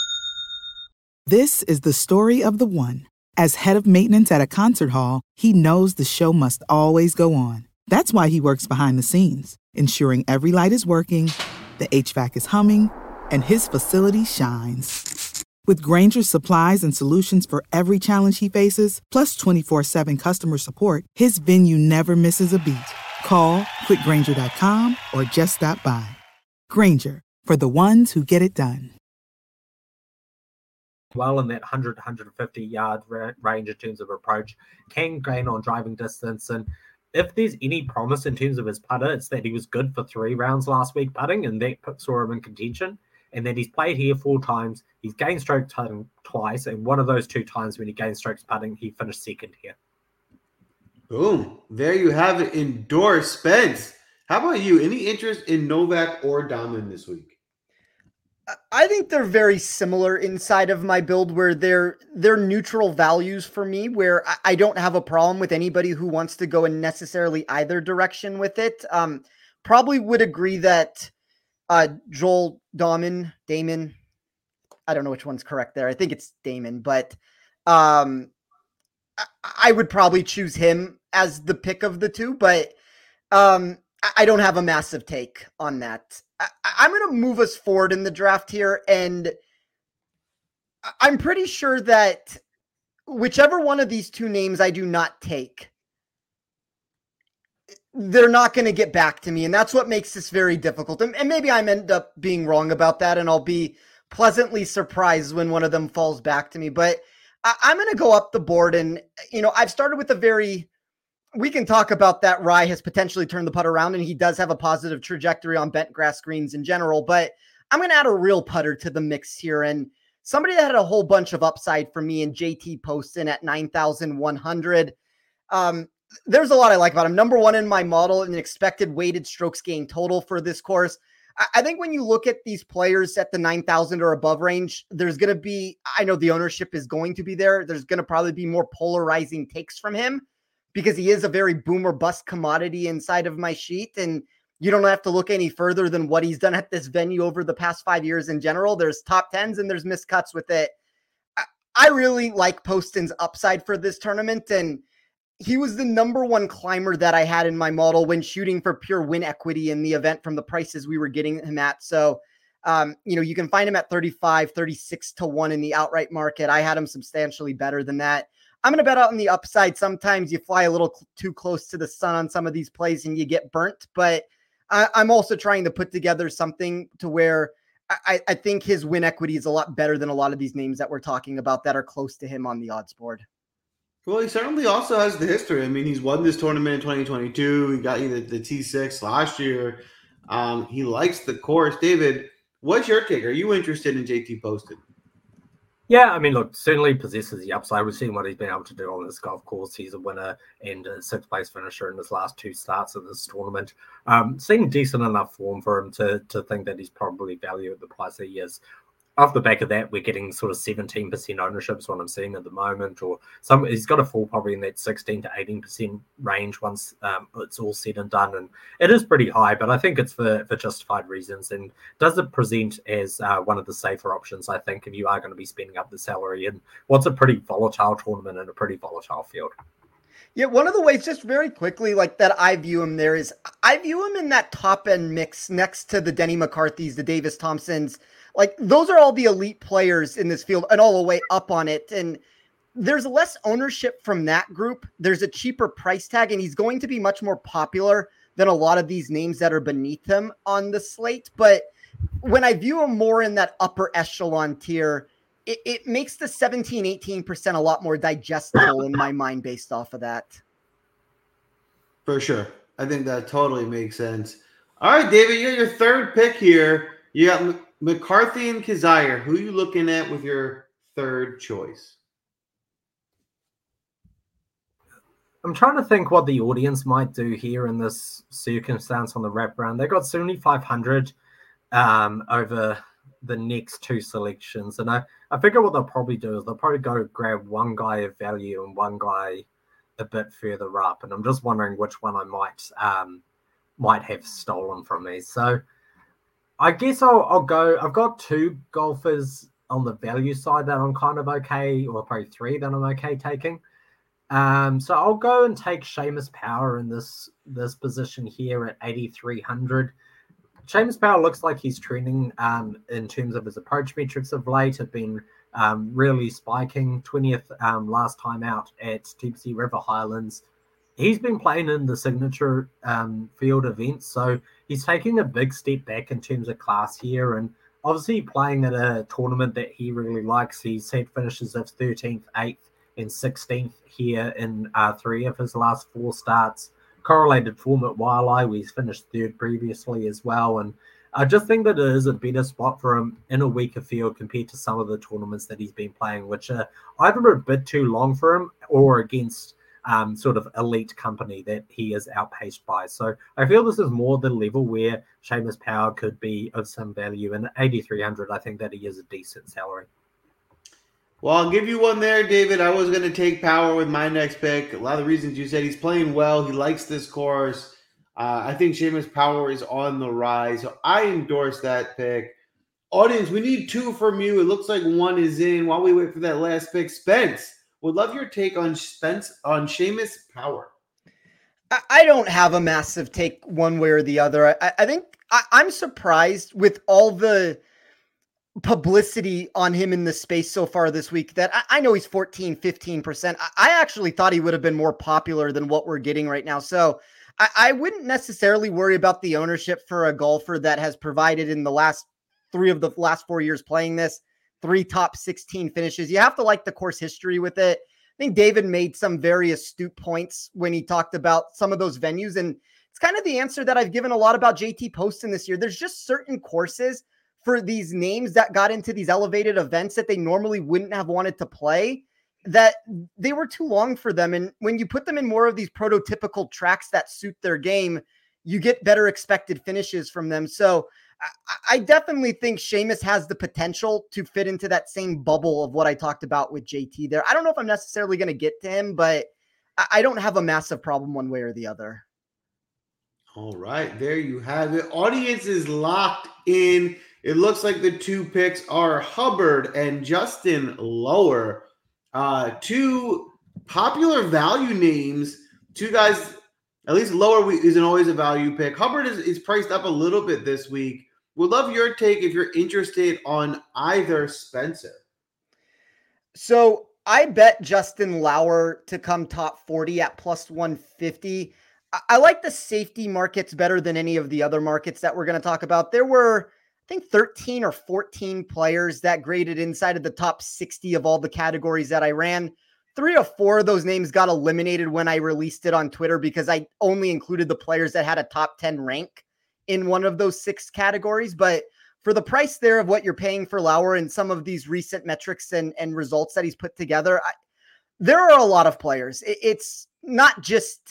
This is the story of the one. As head of maintenance at a concert hall, he knows the show must always go on. That's why he works behind the scenes, ensuring every light is working, the H V A C is humming, and his facility shines. With Grainger's supplies and solutions for every challenge he faces, plus twenty-four seven customer support, his venue never misses a beat. Call quick grainger dot com or just stop by. Grainger, for the ones who get it done. Well in that one hundred, one fifty yard range in terms of approach, can gain on driving distance. And if there's any promise in terms of his putter, it's that he was good for three rounds last week putting, and that saw him in contention. And then he's played here four times. He's gained strokes putting twice, and one of those two times when he gained strokes putting, he finished second here. Boom. There you have it. Endorsed. Spence, how about you? Any interest in Novak or Dahmen this week? I think they're very similar inside of my build, where they're they're neutral values for me, where I don't have a problem with anybody who wants to go in necessarily either direction with it. Um, probably would agree that uh, Joel Dahmen, Damon, I don't know which one's correct there. I think it's Damon, but um, I, I would probably choose him as the pick of the two, but um, I don't have a massive take on that. I, I'm going to move us forward in the draft here, and I'm pretty sure that whichever one of these two names I do not take, they're not going to get back to me, and that's what makes this very difficult. And, and maybe I end up being wrong about that, and I'll be pleasantly surprised when one of them falls back to me. But I, I'm going to go up the board, and you know, I've started with a very we can talk about that. Rye has potentially turned the putt around, and he does have a positive trajectory on bent grass greens in general, but I'm going to add a real putter to the mix here. And somebody that had a whole bunch of upside for me in J T Poston at nine thousand one hundred. Um, there's a lot I like about him. Number one in my model, an expected weighted strokes gained total for this course. I, I think when you look at these players at the nine thousand or above range, there's going to be, I know the ownership is going to be there. There's going to probably be more polarizing takes from him because he is a very boom or bust commodity inside of my sheet. And you don't have to look any further than what he's done at this venue over the past five years in general. There's top tens and there's miscuts with it. I, I really like Poston's upside for this tournament. And he was the number one climber that I had in my model when shooting for pure win equity in the event from the prices we were getting him at. So, um, you know, you can find him at thirty-five, thirty-six to one in the outright market. I had him substantially better than that. I'm going to bet out on the upside. Sometimes you fly a little cl- too close to the sun on some of these plays and you get burnt, but I, I'm also trying to put together something to where I, I think his win equity is a lot better than a lot of these names that we're talking about that are close to him on the odds board. Well, he certainly also has the history. I mean, he's won this tournament in twenty twenty-two. He got you the, the T six last year. Um, he likes the course. David, what's your take? Are you interested in J T Poston? Yeah, I mean, look, certainly possesses the upside. We've seen what he's been able to do on this golf course. He's a winner and a sixth place finisher in his last two starts of this tournament. Um, seen decent enough form for him to to think that he's probably value at the price that he is. Off the back of that, we're getting sort of seventeen percent ownership is what I'm seeing at the moment, or some he's got a fall probably in that sixteen to eighteen percent range once um, it's all said and done. And it is pretty high, but I think it's for, for justified reasons. And does it present as uh, one of the safer options, I think, if you are going to be spending up the salary in what's a pretty volatile tournament and a pretty volatile field. Yeah, one of the ways, just very quickly, like that I view him there is I view him in that top end mix next to the Denny McCarthy's, the Davis Thompsons. Like those are all the elite players in this field and all the way up on it. And there's less ownership from that group. There's a cheaper price tag, and he's going to be much more popular than a lot of these names that are beneath him on the slate. But when I view him more in that upper echelon tier, it, it makes the seventeen, eighteen percent a lot more digestible in my mind based off of that. For sure. I think that totally makes sense. All right, David, you're your third pick here. You got M- McCarthy and Kazire. Who are you looking at with your third choice? I'm trying to think what the audience might do here in this circumstance on the wraparound. They got seventy-five hundred um, over the next two selections. And I, I figure what they'll probably do is they'll probably go grab one guy of value and one guy a bit further up. And I'm just wondering which one I might um, might have stolen from me. So I guess I'll, I'll go. I've got two golfers on the value side that I'm kind of okay, or probably three that I'm okay taking. Um, so I'll go and take Seamus Power in this this position here at eighty-three hundred. Seamus Power looks like he's trending um, in terms of his approach metrics of late. Have been um, really spiking. twentieth um, last time out at T P C River Highlands. He's been playing in the signature um, field events, so he's taking a big step back in terms of class here, and obviously playing at a tournament that he really likes. He's had finishes of thirteenth, eighth, and sixteenth here in uh, three of his last four starts. Correlated form at Waialae, where he's finished third previously as well, and I just think that it is a better spot for him in a weaker field compared to some of the tournaments that he's been playing, which are either a bit too long for him or against Um, sort of elite company that he is outpaced by. So I feel this is more the level where Seamus Power could be of some value. And at eighty-three hundred, I think that he is a decent salary. Well, I'll give you one there, David. I was going to take Power with my next pick. A lot of the reasons you said. He's playing well. He likes this course. Uh, I think Seamus Power is on the rise. So I endorse that pick. Audience, we need two from you. It looks like one is in. While we wait for that last pick, Spence, would love your take on Spence on Seamus Power. I don't have a massive take one way or the other. I, I think I, I'm surprised with all the publicity on him in the space so far this week that I, I know he's fourteen, fifteen percent. I, I actually thought he would have been more popular than what we're getting right now. So I, I wouldn't necessarily worry about the ownership for a golfer that has provided in the last three of the last four years playing this, three top sixteen finishes. You have to like the course history with it. think David made some very astute points when he talked about some of those venues. And it's kind of the answer that I've given a lot about J T Poston this year. There's just certain courses for these names that got into these elevated events that they normally wouldn't have wanted to play, that they were too long for them. And when you put them in more of these prototypical tracks that suit their game, you get better expected finishes from them. So I, I definitely think Sheamus has the potential to fit into that same bubble of what I talked about with J T there. I don't know if I'm necessarily going to get to him, but I, I don't have a massive problem one way or the other. All right, there you have it. Audience is locked in. It looks like the two picks are Hubbard and Justin Lower. Uh, two popular value names. Two guys, at least Lower isn't always a value pick. Hubbard is, is priced up a little bit this week. Would love your take if you're interested on either Spencer. So I bet Justin Lower to come top forty at plus one fifty. I, I like the safety markets better than any of the other markets that we're going to talk about. There were, I think, thirteen or fourteen players that graded inside of the top sixty of all the categories that I ran. Three or four of those names got eliminated when I released it on Twitter because I only included the players that had a top ten rank in one of those six categories. But for the price there of what you're paying for Lauer and some of these recent metrics and, and results that he's put together, I, there are a lot of players. It, it's not just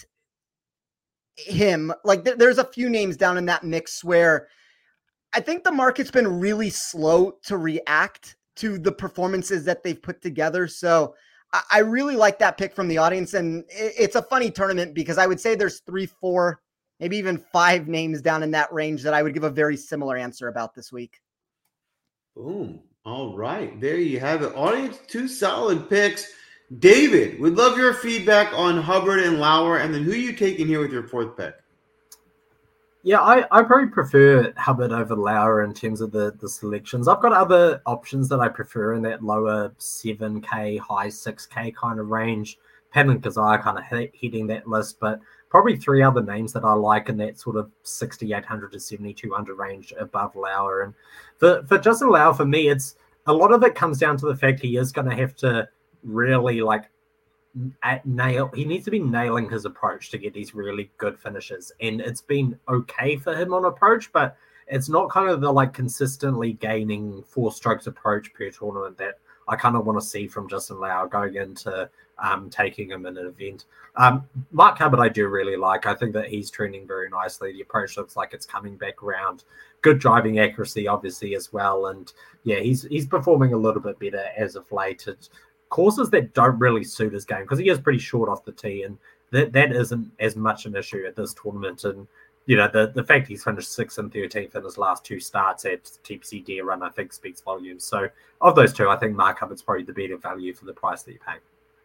him. Like th- there's a few names down in that mix where I think the market's been really slow to react to the performances that they've put together. So I, I really like that pick from the audience. And it, it's a funny tournament because I would say there's three, four, maybe even five names down in that range that I would give a very similar answer about this week. Boom. All right. There you have it. Audience, two solid picks. David, we'd love your feedback on Hubbard and Lauer, and then who are you taking here with your fourth pick? Yeah, I, I probably prefer Hubbard over Lauer in terms of the, the selections. I've got other options that I prefer in that lower seven K, high six K kind of range. Patton and Kazire kind of heading that list, but probably three other names that I like in that sort of sixty-eight hundred to seventy-two hundred range above Lauer. And for, for Justin Lauer, for me, it's a lot of it comes down to the fact he is going to have to really like nail, he needs to be nailing his approach to get these really good finishes. And it's been okay for him on approach, but it's not kind of the like consistently gaining four strokes approach per tournament that I kind of want to see from Justin Lauer going into um, taking him in an event. Um, Mark Hubbard, I do really like. I think that he's trending very nicely. The approach looks like it's coming back around. Good driving accuracy, obviously, as well. And yeah, he's he's performing a little bit better as of late. It's courses that don't really suit his game because he is pretty short off the tee, and that that isn't as much an issue at this tournament. And you know, the, the fact he's finished sixth and thirteenth in his last two starts at T P C Dare Run, I think, speaks volumes. So of those two, I think Mark Hubbard's probably the better value for the price that you pay.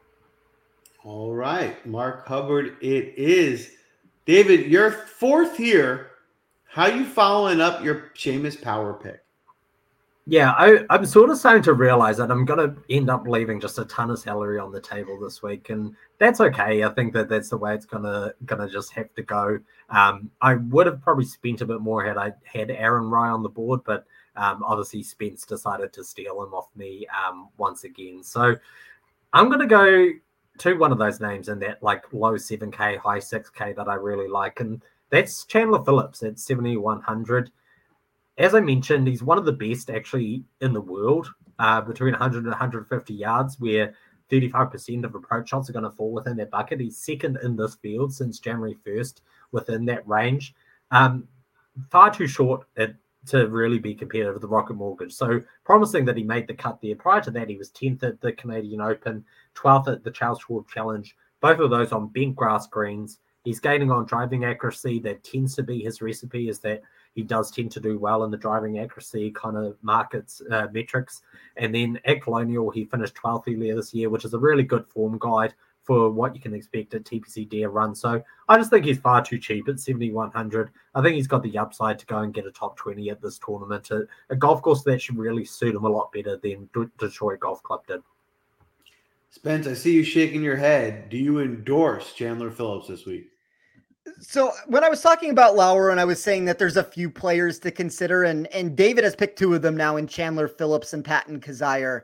All right, Mark Hubbard it is. David, you're fourth here. How you following up your Sheamus power pick? Yeah, I, I'm sort of starting to realize that I'm going to end up leaving just a ton of salary on the table this week, and that's okay. I think that that's the way it's going to going to just have to go. Um, I would have probably spent a bit more had I had Aaron Rai on the board, but um, obviously Spence decided to steal him off me um, once again. So I'm going to go to one of those names in that like low seven K, high six K that I really like, and that's Chandler Phillips at seventy-one hundred. As I mentioned, he's one of the best actually in the world, uh, between one hundred and one hundred fifty yards, where thirty-five percent of approach shots are going to fall within that bucket. He's second in this field since January first within that range. Um, far too short at, to really be competitive with the Rocket Mortgage. So promising that he made the cut there. Prior to that, he was tenth at the Canadian Open, twelfth at the Charles Schwab Challenge, both of those on bent grass greens. He's gaining on driving accuracy. That tends to be his recipe, is that he does tend to do well in the driving accuracy kind of markets uh, metrics. And then at Colonial, he finished twelfth earlier this year, which is a really good form guide for what you can expect at T P C Dare Run. So I just think he's far too cheap at seventy-one hundred. I think he's got the upside to go and get a top twenty at this tournament. A, a golf course that should really suit him a lot better than D- Detroit Golf Club did. Spence, I see you shaking your head. Do you endorse Chandler Phillips this week? So when I was talking about Lauer and I was saying that there's a few players to consider, and, and David has picked two of them now in Chandler Phillips and Patton Kazire.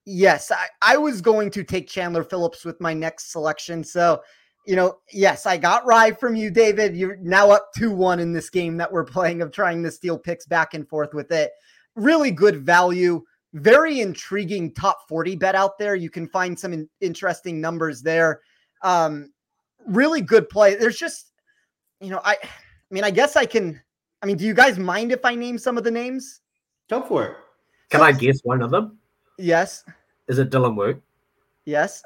Yes, I, I was going to take Chandler Phillips with my next selection. So, you know, yes, I got Rye from you, David. You're now up two one in this game that we're playing of trying to steal picks back and forth with it. Really good value. Very intriguing top forty bet out there. You can find some in, interesting numbers there. Um, really good play. There's just, you know, I, I mean, I guess I can, I mean, do you guys mind if I name some of the names? Go for it. Can so, I guess one of them? Yes. Is it Dylan Wu? Yes.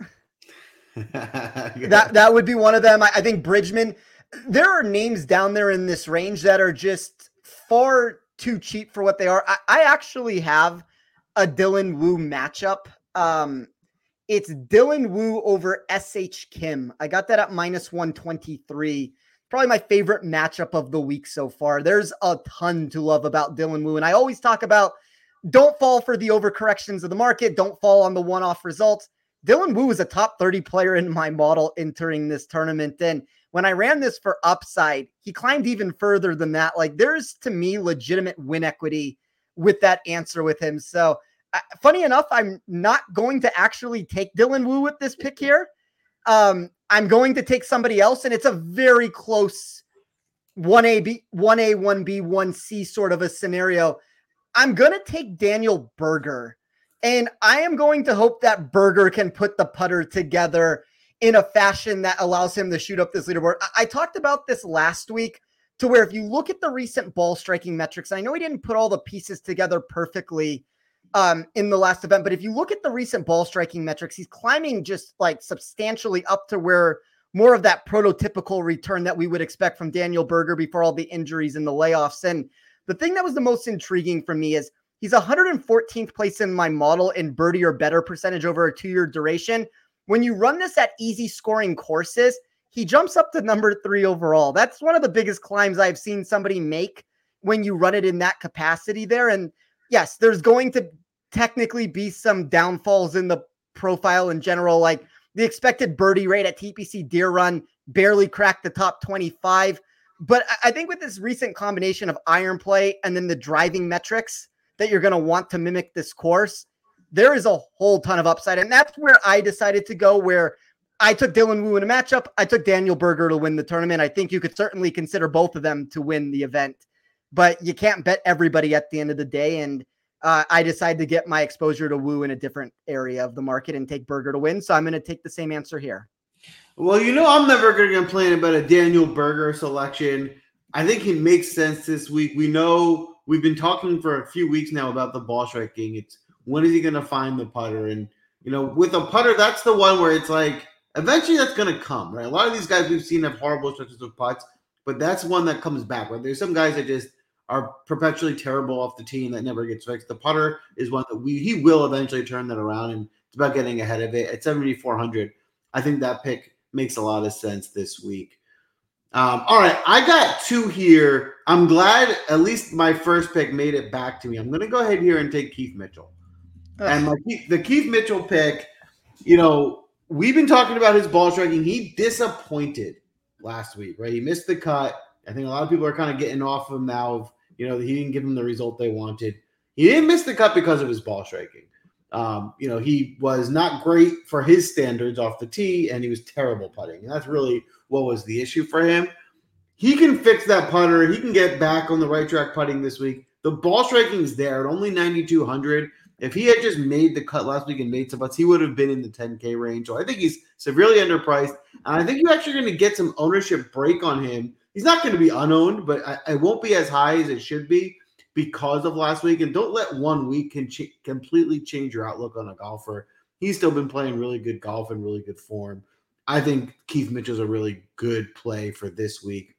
that that would be one of them. I, I think Bridgman. There are names down there in this range that are just far too cheap for what they are. I, I actually have a Dylan Wu matchup. Um, it's Dylan Wu over S H Kim. I got that at minus one twenty-three. Probably my favorite matchup of the week so far. There's a ton to love about Dylan Wu. And I always talk about don't fall for the overcorrections of the market. Don't fall on the one-off results. Dylan Wu is a top thirty player in my model entering this tournament. And when I ran this for upside, he climbed even further than that. Like there's, to me, legitimate win equity with that answer with him. So uh, funny enough, I'm not going to actually take Dylan Wu with this pick here. Um, I'm going to take somebody else, and it's a very close one A, B, one A, one B, one C sort of a scenario. I'm going to take Daniel Berger, and I am going to hope that Berger can put the putter together in a fashion that allows him to shoot up this leaderboard. I, I talked about this last week to where if you look at the recent ball striking metrics, I know he didn't put all the pieces together perfectly um, in the last event, but if you look at the recent ball striking metrics, he's climbing just like substantially up to where more of that prototypical return that we would expect from Daniel Berger before all the injuries and the layoffs. And the thing that was the most intriguing for me is he's one hundred fourteenth place in my model in birdie or better percentage over a two-year duration. When you run this at easy scoring courses, he jumps up to number three overall. That's one of the biggest climbs I've seen somebody make when you run it in that capacity there. And yes, there's going to technically be some downfalls in the profile in general, like the expected birdie rate at T P C Deer Run barely cracked the top twenty-five. But I think with this recent combination of iron play and then the driving metrics that you're going to want to mimic this course, there is a whole ton of upside. And that's where I decided to go, where I took Dylan Wu in a matchup. I took Daniel Berger to win the tournament. I think you could certainly consider both of them to win the event, but you can't bet everybody at the end of the day. And uh, I decided to get my exposure to Wu in a different area of the market and take Berger to win. So I'm going to take the same answer here. Well, you know, I'm never going to complain about a Daniel Berger selection. I think he makes sense this week. We know we've been talking for a few weeks now about the ball striking. It's when is he going to find the putter? And, you know, with a putter, that's the one where it's like, eventually that's going to come, right? A lot of these guys we've seen have horrible stretches of putts, but that's one that comes back, right? There's some guys that just are perpetually terrible off the tee and that never gets fixed. The putter is one that we he will eventually turn that around, and it's about getting ahead of it. At seventy-four hundred, I think that pick makes a lot of sense this week. Um, all right, I got two here. I'm glad at least my first pick made it back to me. I'm going to go ahead here and take Keith Mitchell. And my, the Keith Mitchell pick, you know, we've been talking about his ball striking. He disappointed last week, right? He missed the cut. I think a lot of people are kind of getting off of him now of, you know, he didn't give them the result they wanted. He didn't miss the cut because of his ball striking. Um, you know, he was not great for his standards off the tee, and he was terrible putting. And that's really what was the issue for him. He can fix that putter. He can get back on the right track putting this week. The ball striking is there at only ninety-two hundred. If he had just made the cut last week and made some putts, he would have been in the ten K range. So I think he's severely underpriced. And I think you're actually going to get some ownership break on him. He's not going to be unowned, but I, it won't be as high as it should be because of last week. And don't let one week can ch- completely change your outlook on a golfer. He's still been playing really good golf in really good form. I think Keith Mitchell's a really good play for this week.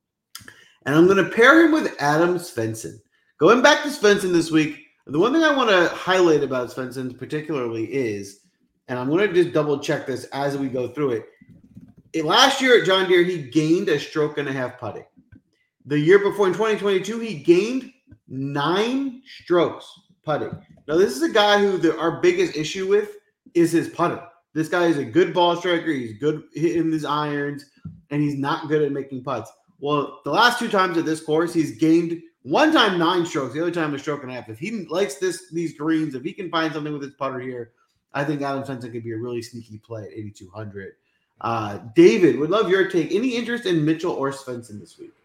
And I'm going to pair him with Adam Svensson. Going back to Svensson this week, the one thing I want to highlight about Svensson particularly is, and I'm going to just double check this as we go through it. it. Last year at John Deere, he gained a stroke and a half putting. The year before in twenty twenty-two, he gained nine strokes putting. Now, this is a guy who the, our biggest issue with is his putter. This guy is a good ball striker. He's good hitting his irons, and he's not good at making putts. Well, the last two times at this course, he's gained one time nine strokes, the other time a stroke and a half. If he likes this these greens, if he can find something with his putter here, I think Adam Svensson could be a really sneaky play at eighty-two hundred. Uh, David, would love your take. Any interest in Mitchell or Svensson this week?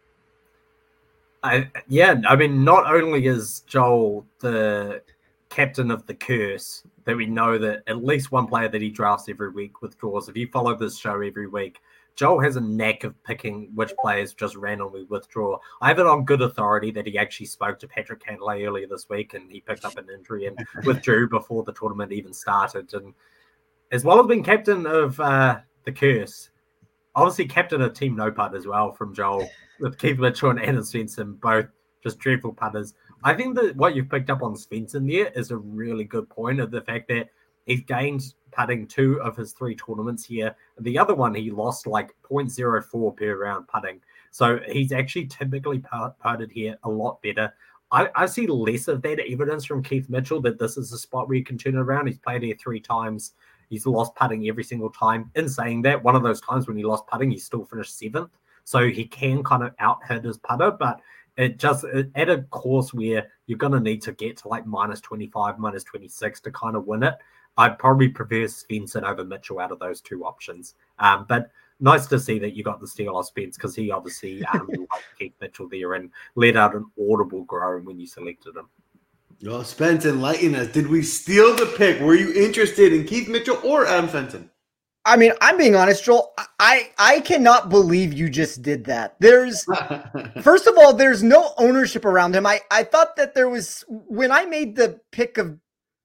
I yeah, I mean, not only is Joel the captain of the curse, that we know that at least one player that he drafts every week withdraws. If you follow this show every week, Joel has a knack of picking which players just randomly withdraw. I have it on good authority that he actually spoke to Patrick Cantlay earlier this week and he picked up an injury and withdrew before the tournament even started. And as well as being captain of uh, the curse, obviously captain of Team No Putt as well from Joel, with Keith Mitchell and Adam Svensson, both just dreadful putters. I think that what you've picked up on Svensson there is a really good point of the fact that he's gained putting two of his three tournaments here. The other one, he lost like zero point zero four per round putting. So he's actually typically putted here a lot better. I, I see less of that evidence from Keith Mitchell that this is a spot where you can turn it around. He's played here three times. He's lost putting every single time. In saying that, one of those times when he lost putting, he still finished seventh. So he can kind of out-hit his putter, but it just it, at a course where you're going to need to get to like minus twenty-five, minus twenty-six to kind of win it, I'd probably prefer Svensson over Mitchell out of those two options. Um, but nice to see that you got the steal off Spence because he obviously um, liked Keith Mitchell there and let out an audible groan when you selected him. Well, Spence, enlighten us. Did we steal the pick? Were you interested in Keith Mitchell or Adam Svensson? I mean, I'm being honest, Joel. I, I cannot believe you just did that. There's, first of all, there's no ownership around him. I, I thought that there was, when I made the pick of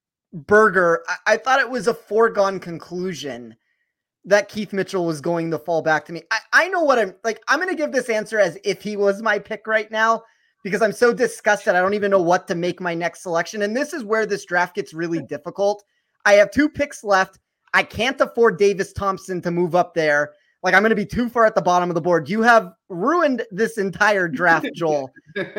Berger, I, I thought it was a foregone conclusion that Keith Mitchell was going to fall back to me. I, I know what I'm, like, I'm going to give this answer as if he was my pick right now because I'm so disgusted. I don't even know what to make my next selection. And this is where this draft gets really difficult. I have two picks left. I can't afford Davis Thompson to move up there. Like, I'm going to be too far at the bottom of the board. You have ruined this entire draft, Joel.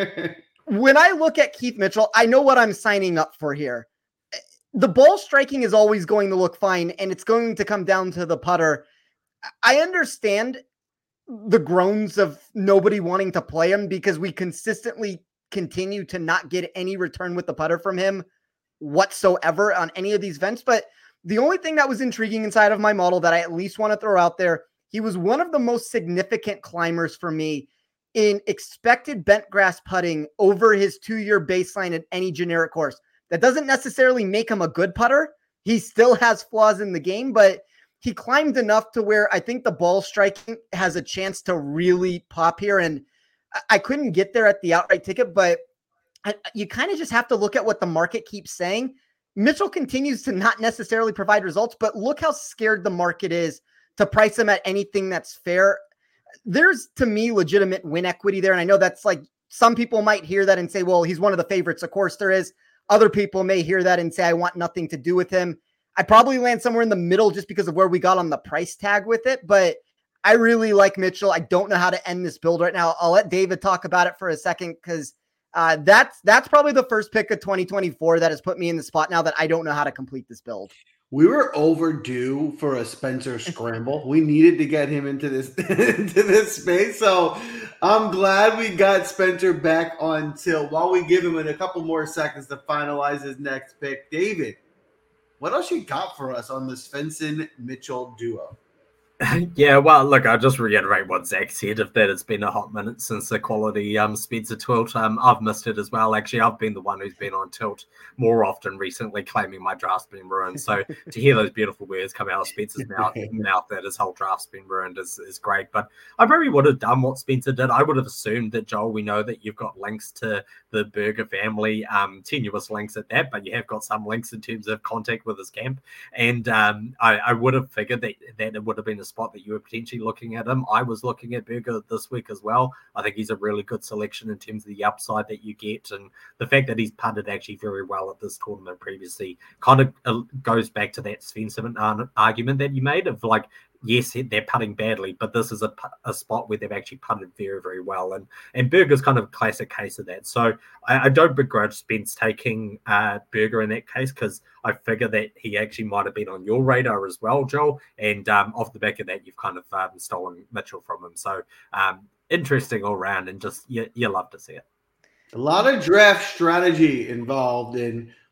When I look at Keith Mitchell, I know what I'm signing up for here. The ball striking is always going to look fine, and it's going to come down to the putter. I understand the groans of nobody wanting to play him because we consistently continue to not get any return with the putter from him whatsoever on any of these events, but the only thing that was intriguing inside of my model that I at least want to throw out there, he was one of the most significant climbers for me in expected bent grass putting over his two-year baseline at any generic course. That doesn't necessarily make him a good putter. He still has flaws in the game, but he climbed enough to where I think the ball striking has a chance to really pop here. And I couldn't get there at the outright ticket, but I, you kind of just have to look at what the market keeps saying. Mitchell continues to not necessarily provide results, but look how scared the market is to price him at anything that's fair. There's, to me, legitimate win equity there. And I know that's like, some people might hear that and say, well, he's one of the favorites. Of course there is. Other people may hear that and say, I want nothing to do with him. I probably land somewhere in the middle just because of where we got on the price tag with it. But I really like Mitchell. I don't know how to end this build right now. I'll let David talk about it for a second because Uh, that's that's probably the first pick of twenty twenty-four that has put me in the spot now that I don't know how to complete this build. We were overdue for a Spencer scramble. We needed to get him into this into this space. So I'm glad we got Spencer back on tilt while we give him a couple more seconds to finalize his next pick. David, what else you got for us on the Svensson Mitchell duo? Yeah, well, look, I'll just reiterate what Zach said. If that has been a hot minute since the quality um, Spencer tilt, um, I've missed it as well. Actually, I've been the one who's been on tilt more often recently, claiming my draft's been ruined. So to hear those beautiful words come out of Spencer's mouth, mouth that his whole draft's been ruined is, is great. But I probably would have done what Spencer did. I would have assumed that, Joel, we know that you've got links to the Berger family, um, tenuous links at that, but you have got some links in terms of contact with his camp. And um, I, I would have figured that, that it would have been a spot that you were potentially looking at him. I was looking at Berger this week as well. I think he's a really good selection in terms of the upside that you get, and the fact that he's putted actually very well at this tournament previously kind of goes back to that Svensson argument that you made of like, yes, they're putting badly, but this is a, a spot where they've actually putted very, very well. And and Berger's kind of a classic case of that. So I, I don't begrudge Spence taking uh, Berger in that case because I figure that he actually might have been on your radar as well, Joel. And um, off the back of that, you've kind of um, stolen Mitchell from him. So um, interesting all around, and just you, you love to see it. A lot of draft strategy involved in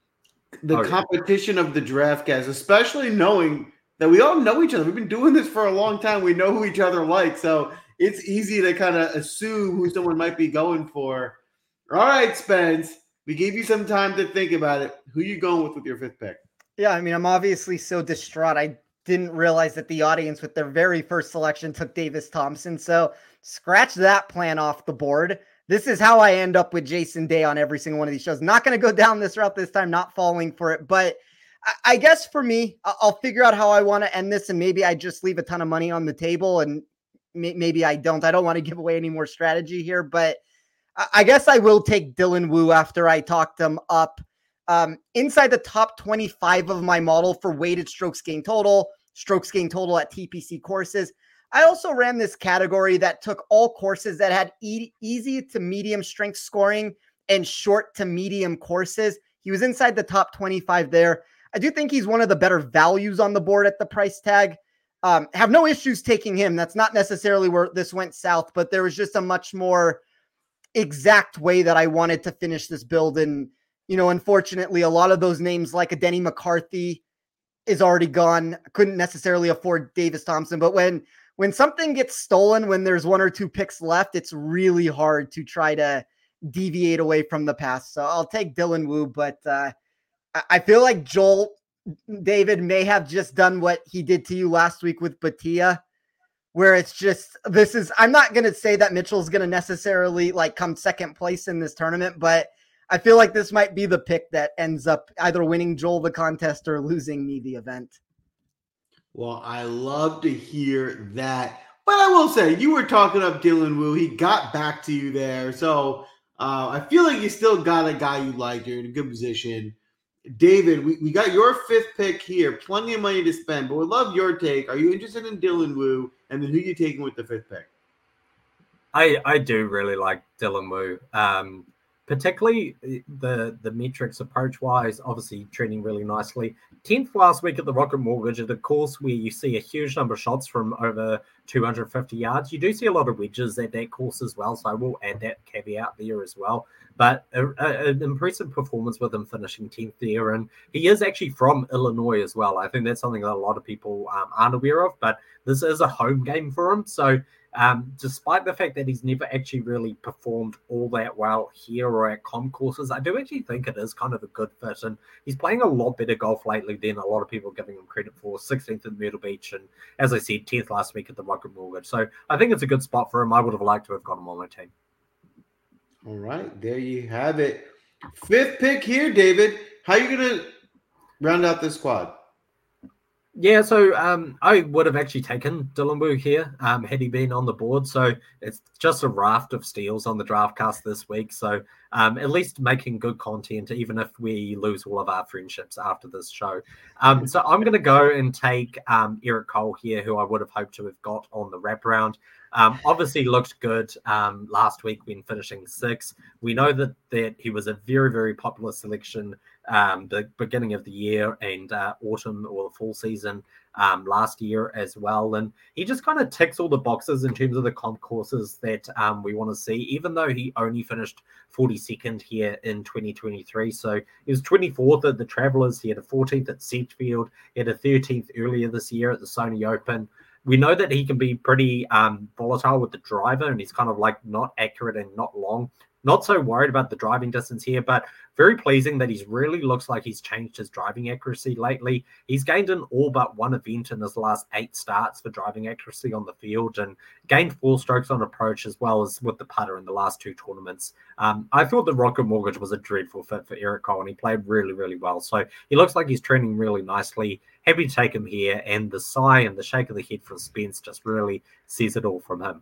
the Oh, yeah. competition of the draft guys, especially knowing that we all know each other. We've been doing this for a long time. We know who each other like, so it's easy to kind of assume who someone might be going for. All right, Spence, we gave you some time to think about it. Who you going with with your fifth pick? Yeah, I mean, I'm obviously so distraught. I didn't realize that the audience with their very first selection took Davis Thompson. So scratch that plan off the board. This is how I end up with Jason Day on every single one of these shows. Not going to go down this route this time, not falling for it. But I, I guess for me, I'll figure out how I want to end this. And maybe I just leave a ton of money on the table and may, maybe I don't. I don't want to give away any more strategy here, but I, I guess I will take Dylan Wu after I talked him up. Um, inside the top twenty-five of my model for weighted strokes gain total, strokes gain total at T P C courses. I also ran this category that took all courses that had e- easy to medium strength scoring and short to medium courses. He was inside the top twenty-five there. I do think he's one of the better values on the board at the price tag. Um, have no issues taking him. That's not necessarily where this went south, but there was just a much more exact way that I wanted to finish this build. And you know, unfortunately, a lot of those names like a Denny McCarthy is already gone. Couldn't necessarily afford Davis Thompson, but when when something gets stolen, when there's one or two picks left, it's really hard to try to deviate away from the past. So I'll take Dylan Wu, but uh, I feel like Joel David may have just done what he did to you last week with Batia, where it's just, this is, I'm not going to say that Mitchell's going to necessarily like come second place in this tournament, but I feel like this might be the pick that ends up either winning Joel the contest or losing me the event. Well, I love to hear that. But I will say, you were talking up Dylan Wu. He got back to you there. So uh, I feel like you still got a guy you like. You're in a good position. David, we, we got your fifth pick here. Plenty of money to spend, but we'd love your take. Are you interested in Dylan Wu? And then who are you taking with the fifth pick? I, I do really like Dylan Wu. Um, particularly the the metrics approach wise, obviously trending really nicely. tenth last week at the Rocket Mortgage, at a course where you see a huge number of shots from over two hundred fifty yards. You do see a lot of wedges at that course as well, so I will add that caveat there as well. But a, a, an impressive performance with him finishing tenth there, and he is actually from Illinois as well. I think that's something that a lot of people um, aren't aware of, but this is a home game for him, so Um, despite the fact that he's never actually really performed all that well here or at comp courses, I do actually think it is kind of a good fit. And he's playing a lot better golf lately than a lot of people are giving him credit for. sixteenth at Myrtle Beach, and as I said, tenth last week at the Rocket Mortgage. So I think it's a good spot for him. I would have liked to have got him on my team. All right, there you have it. Fifth pick here, David. How are you going to round out this squad? Yeah, so um, I would have actually taken Dylan Wu here um, had he been on the board. So it's just a raft of steals on the draft cast this week. So um, at least making good content, even if we lose all of our friendships after this show. Um, so I'm going to go and take um, Eric Cole here, who I would have hoped to have got on the wraparound. Um, obviously looked good um, last week when finishing sixth. We know that, that he was a very, very popular selection um, the beginning of the year and uh, autumn or the fall season um, last year as well. And he just kind of ticks all the boxes in terms of the comp courses that um, we want to see, even though he only finished forty-second here in twenty twenty-three. So he was twenty-fourth at the Travelers. He had a fourteenth at Sedgefield. He had a thirteenth earlier this year at the Sony Open. We know that he can be pretty um, volatile with the driver, and he's kind of like not accurate and not long. Not so worried about the driving distance here, but very pleasing that he really looks like he's changed his driving accuracy lately. He's gained in all but one event in his last eight starts for driving accuracy on the field, and gained four strokes on approach as well as with the putter in the last two tournaments. Um, I thought the Rocket Mortgage was a dreadful fit for Eric Cole, and he played really, really well. So he looks like he's trending really nicely. Happy to take him here, and the sigh and the shake of the head from Spence just really says it all from him.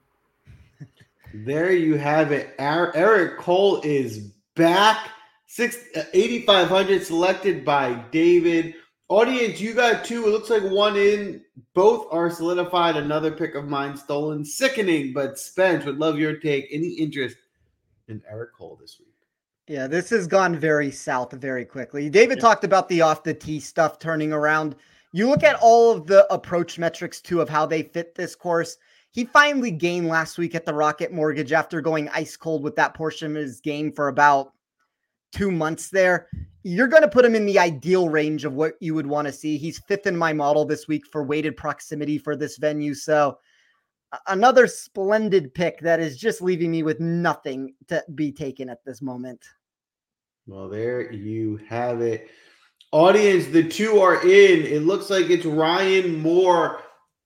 There you have it. Eric Cole is back. Six, eighty-five hundred selected by David. Audience, you got two. It looks like one in. Both are solidified. Another pick of mine stolen. Sickening, but Spence would love your take. Any interest in Eric Cole this week? Yeah, this has gone very south very quickly. David yeah. talked about the off the tee stuff turning around. You look at all of the approach metrics too of how they fit this course. He finally gained last week at the Rocket Mortgage after going ice cold with that portion of his game for about two months there, you're going to put him in the ideal range of what you would want to see. He's fifth in my model this week for weighted proximity for this venue. So another splendid pick that is just leaving me with nothing to be taken at this moment. Well, there you have it. Audience, the two are in. It looks like it's Ryan Moore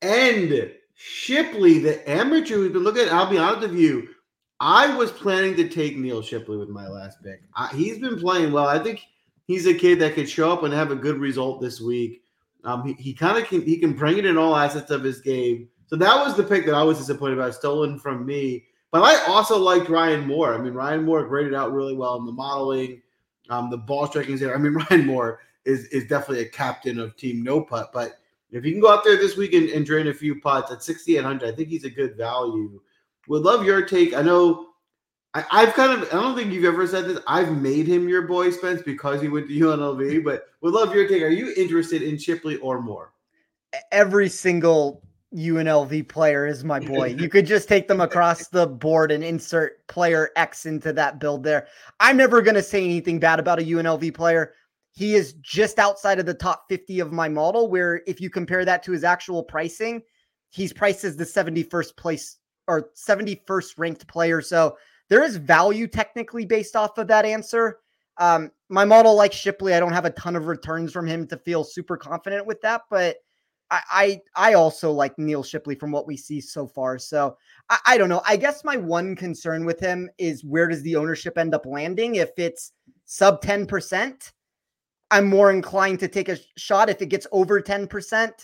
and Shipley, the amateur who's been looking at. I'll be honest with you. I was planning to take Neil Shipley with my last pick. I, he's been playing well. I think he's a kid that could show up and have a good result this week. Um, he he kind of can he can bring it in all assets of his game. So that was the pick that I was disappointed about, stolen from me. But I also liked Ryan Moore. I mean, Ryan Moore graded out really well in the modeling. Um, the ball striking is there. I mean, Ryan Moore is is definitely a captain of Team No Putt. But if you can go out there this week and, and drain a few putts at sixty-eight hundred, I think he's a good value. Would love your take. I know I, I've kind of, I don't think you've ever said this. I've made him your boy, Spence, because he went to U N L V, but would love your take. Are you interested in Shipley or Moore? Every single U N L V player is my boy. You could just take them across the board and insert player X into that build there. I'm never going to say anything bad about a U N L V player. He is just outside of the top fifty of my model, where if you compare that to his actual pricing, he's priced as the seventy-first place or seventy-first ranked player. So there is value technically based off of that answer. Um, my model, like Shipley, I don't have a ton of returns from him to feel super confident with that, but I, I, I also like Neil Shipley from what we see so far. So I, I don't know. I guess my one concern with him is, where does the ownership end up landing? If it's sub ten percent, I'm more inclined to take a shot. If it gets over ten percent,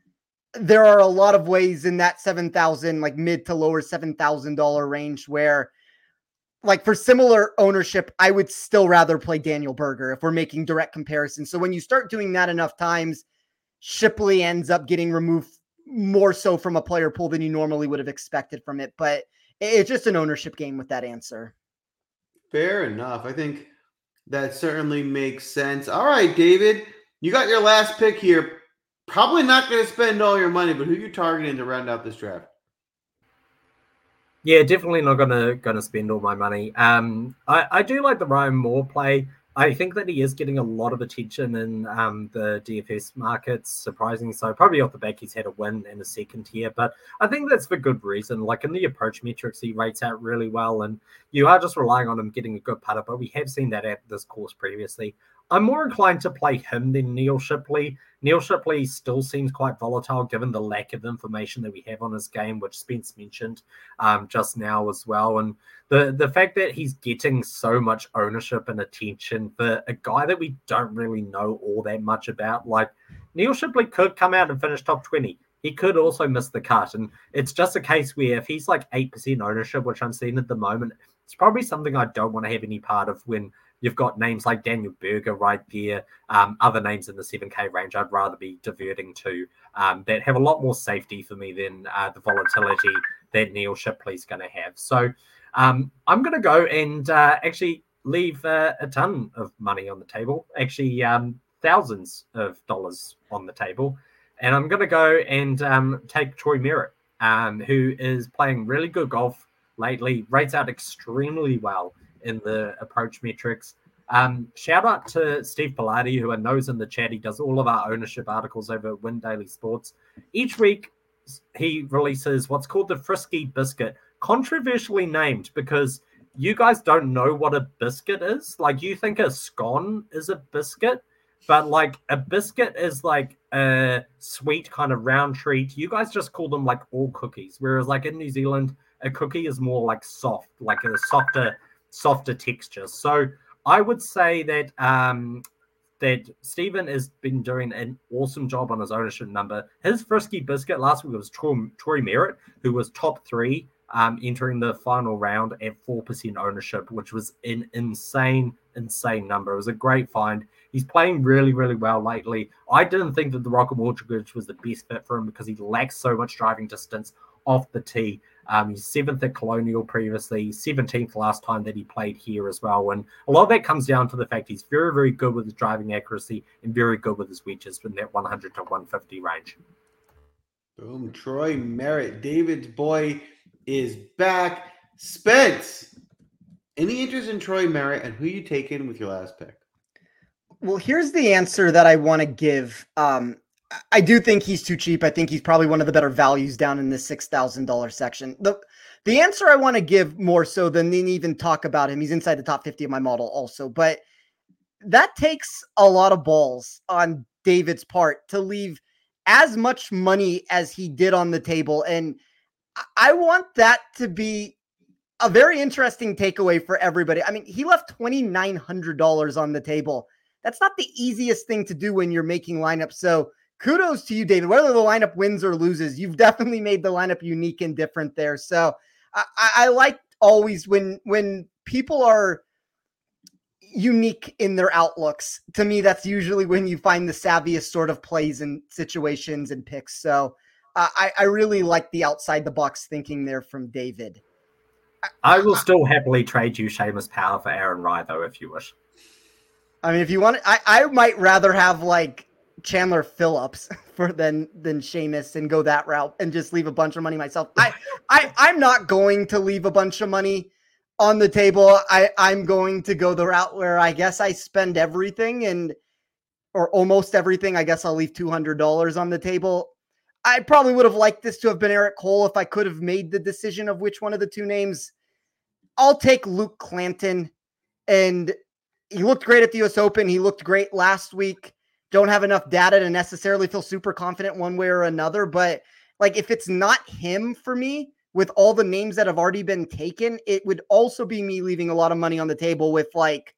there are a lot of ways in that seven thousand, like mid to lower seven thousand dollars range where, like, for similar ownership, I would still rather play Daniel Berger if we're making direct comparisons. So when you start doing that enough times, Shipley ends up getting removed more so from a player pool than you normally would have expected from it. But it's just an ownership game with that answer. Fair enough. I think that certainly makes sense. All right, David, you got your last pick here. Probably not going to spend all your money, but who are you targeting to round out this draft? Yeah, definitely not gonna gonna spend all my money. Um, I, I do like the Ryan Moore play. I think that he is getting a lot of attention in um, the D F S markets, surprisingly so. Probably off the back, he's had a win in a second here, but I think that's for good reason. Like in the approach metrics, he rates out really well, and you are just relying on him getting a good putter, but we have seen that at this course previously. I'm more inclined to play him than Neil Shipley. Neil Shipley still seems quite volatile given the lack of information that we have on his game, which Spence mentioned um, just now as well. And the, the fact that he's getting so much ownership and attention for a guy that we don't really know all that much about. Like, Neil Shipley could come out and finish top twenty. He could also miss the cut. And it's just a case where if he's like eight percent ownership, which I'm seeing at the moment, it's probably something I don't want to have any part of when you've got names like Daniel Berger right there, um, other names in the seven K range I'd rather be diverting to um, that have a lot more safety for me than uh, the volatility that Neil Shipley's going to have. So um, I'm going to go and uh, actually leave uh, a ton of money on the table, actually um, thousands of dollars on the table. And I'm going to go and um, take Troy Merritt, um, who is playing really good golf lately, rates out extremely well in the approach metrics. Um, shout out to Steve Pilati, who I know is in the chat. He does all of our ownership articles over at Win Daily Sports. Each week, he releases what's called the Frisky Biscuit, controversially named because you guys don't know what a biscuit is. Like, you think a scone is a biscuit, but like a biscuit is like a sweet kind of round treat. You guys just call them like all cookies, whereas like in New Zealand, a cookie is more like soft, like a softer softer texture. So I would say that um, that Stephen has been doing an awesome job on his ownership number. His Frisky Biscuit last week was Troy, Troy Merritt, who was top three um, entering the final round at four percent ownership, which was an insane, insane number. It was a great find. He's playing really, really well lately. I didn't think that the Rocket Mortgage was the best fit for him because he lacks so much driving distance off the tee. Um, he's seventh at Colonial previously, seventeenth last time that he played here as well. And a lot of that comes down to the fact he's very, very good with his driving accuracy and very good with his wedges in that one hundred to one fifty range. Boom. Troy Merritt, David's boy, is back. Spence, Any interest in Troy Merritt, and who you taking with your last pick? Well, here's the answer that I want to give. Um, I do think he's too cheap. I think he's probably one of the better values down in the six thousand dollars section. The the answer I want to give more so than even talk about him, he's inside the top fifty of my model also, but that takes a lot of balls on David's part to leave as much money as he did on the table. And I want that to be a very interesting takeaway for everybody. I mean, he left two thousand nine hundred dollars on the table. That's not the easiest thing to do when you're making lineups. So kudos to you, David. Whether the lineup wins or loses, you've definitely made the lineup unique and different there. So I, I like always when when people are unique in their outlooks. To me, that's usually when you find the savviest sort of plays and situations and picks. So uh, I, I really like the outside the box thinking there from David. I will still happily trade you Seamus Power for Aaron Rye, though, if you wish. I mean, if you want, I, I might rather have like Chandler Phillips for than than Seamus and go that route and just leave a bunch of money myself. I, I I'm not going to leave a bunch of money on the table. I, I'm going to go the route where I guess I spend everything and or almost everything. I guess I'll leave two hundred dollars on the table. I probably would have liked this to have been Eric Cole if I could have made the decision of which one of the two names. I'll take Luke Clanton, and he looked great at the U S Open. He looked great last week. Don't have enough data to necessarily feel super confident one way or another, but like if it's not him for me, with all the names that have already been taken, it would also be me leaving a lot of money on the table with like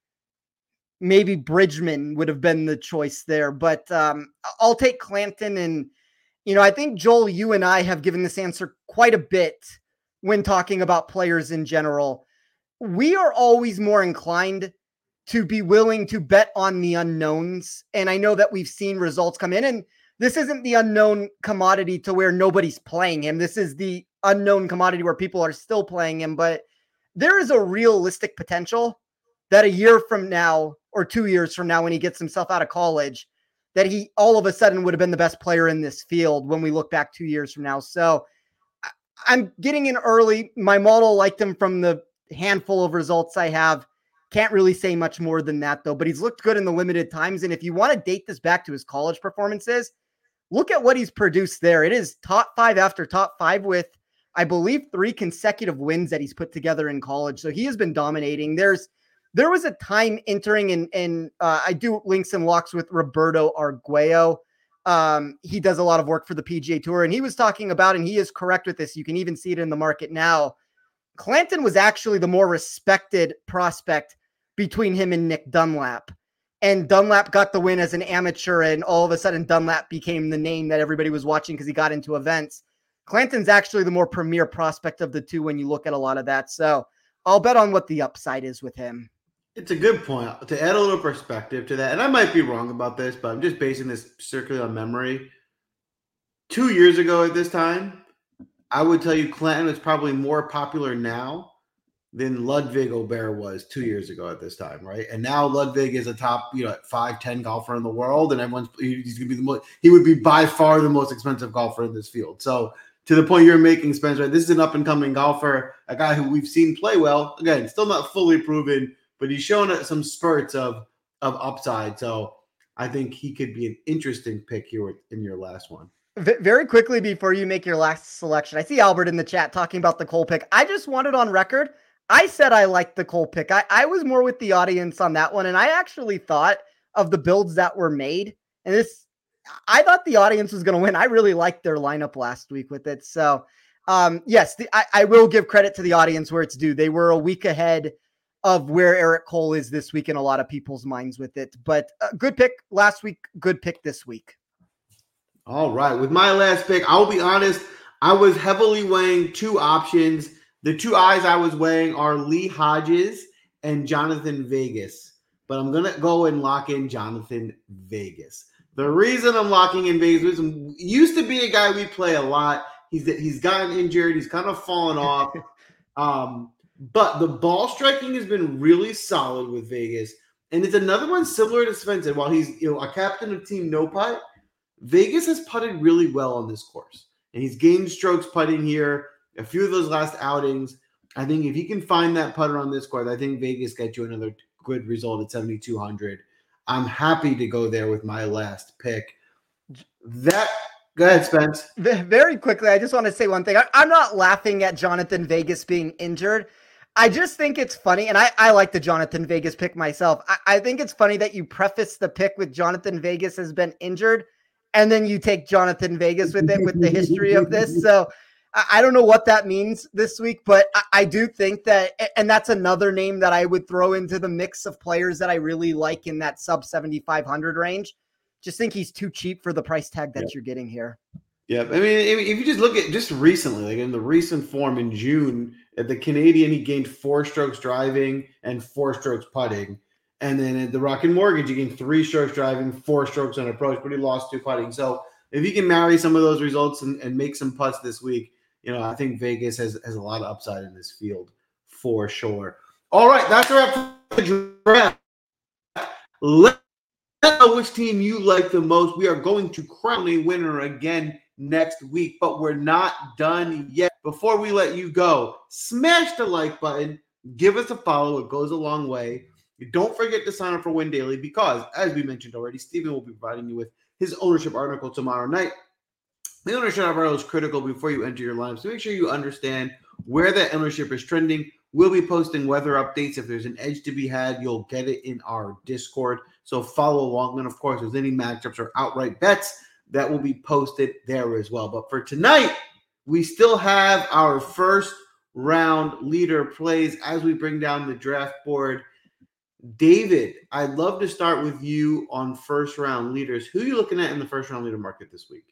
maybe Bridgman would have been the choice there, but um, I'll take Clanton. And, you know, I think Joel, you and I have given this answer quite a bit when talking about players in general. We are always more inclined to be willing to bet on the unknowns. And I know that we've seen results come in, and this isn't the unknown commodity to where nobody's playing him. This is the unknown commodity where people are still playing him, but there is a realistic potential that a year from now or two years from now, when he gets himself out of college, that he all of a sudden would have been the best player in this field when we look back two years from now. So I'm getting in early. My model liked him from the handful of results I have. Can't really say much more than that though, but he's looked good in the limited times. And if you want to date this back to his college performances, look at what he's produced there. It is top five after top five with, I believe, three consecutive wins that he's put together in college. So he has been dominating. There's, there was a time entering in, and uh, I do links and locks with Roberto Arguello. Um, he does a lot of work for the P G A Tour, and he was talking about, and he is correct with this, you can even see it in the market now, Clanton was actually the more respected prospect between him and Nick Dunlap. And Dunlap got the win as an amateur, and all of a sudden Dunlap became the name that everybody was watching because he got into events. Clanton's actually the more premier prospect of the two when you look at a lot of that. So I'll bet on what the upside is with him. It's a good point. To add a little perspective to that, and I might be wrong about this, but I'm just basing this strictly on memory. Two years ago at this time, I would tell you Clanton is probably more popular now than Ludwig Aubert was two years ago at this time, right? And now Ludwig is a top, you know, five, ten golfer in the world, and everyone's he's gonna be the most. He would be by far the most expensive golfer in this field. So to the point you're making, Spencer, this is an up and coming golfer, a guy who we've seen play well. Again, still not fully proven, but he's shown some spurts of of upside. So I think he could be an interesting pick here in your last one. Very quickly before you make your last selection, I see Albert in the chat talking about the Cole pick. I just wanted on record, I said I liked the Cole pick. I, I was more with the audience on that one, and I actually thought of the builds that were made. And this, I thought the audience was going to win. I really liked their lineup last week with it. So, um, yes, the, I, I will give credit to the audience where it's due. They were a week ahead of where Eric Cole is this week in a lot of people's minds with it. But a good pick last week, good pick this week. All right. With my last pick, I'll be honest, I was heavily weighing two options. The two eyes I was weighing are Lee Hodges and Jonathan Vegas. But I'm going to go and lock in Jonathan Vegas. The reason I'm locking in Vegas is he used to be a guy we play a lot. He's he's gotten injured. He's kind of fallen off. Um, but the ball striking has been really solid with Vegas. And it's another one similar to Spencer. While he's you know a captain of Team No Putt, Vegas has putted really well on this course. And he's gained strokes putting here, a few of those last outings. I think if he can find that putter on this course, I think Vegas gets you another good result at seventy-two hundred. I'm happy to go there with my last pick. That go ahead, Spence. Very quickly, I just want to say one thing. I, I'm not laughing at Jonathan Vegas being injured. I just think it's funny, and I, I like the Jonathan Vegas pick myself. I, I think it's funny that you preface the pick with Jonathan Vegas has been injured, and then you take Jonathan Vegas with it with the history of this. So I, I don't know what that means this week, but I, I do think that, and that's another name that I would throw into the mix of players that I really like in that sub seventy-five hundred range. Just think he's too cheap for the price tag that Yep. you're getting here. Yeah, I mean, if you just look at just recently, like in the recent form in June, at the Canadian, he gained four strokes driving and four strokes putting. And then at the Rocket Mortgage, he gained three strokes driving, four strokes on approach, but he lost two putting. So if he can marry some of those results and, and make some putts this week, you know, I think Vegas has, has a lot of upside in this field for sure. All right, that's a wrap for the draft. Let us know which team you like the most. We are going to crown a winner again next week, but we're not done yet. Before we let you go, smash the like button, give us a follow. It goes a long way. Don't forget to sign up for Win Daily because, as we mentioned already, Stephen will be providing you with his ownership article tomorrow night. The ownership article is critical before you enter your lineup, so make sure you understand where that ownership is trending. We'll be posting weather updates. If there's an edge to be had, you'll get it in our Discord, so follow along. And, of course, if there's any matchups or outright bets, that will be posted there as well. But for tonight, we still have our first round leader plays as we bring down the draft board. David, I'd love to start with you on first round leaders. Who are you looking at in the first round leader market this week?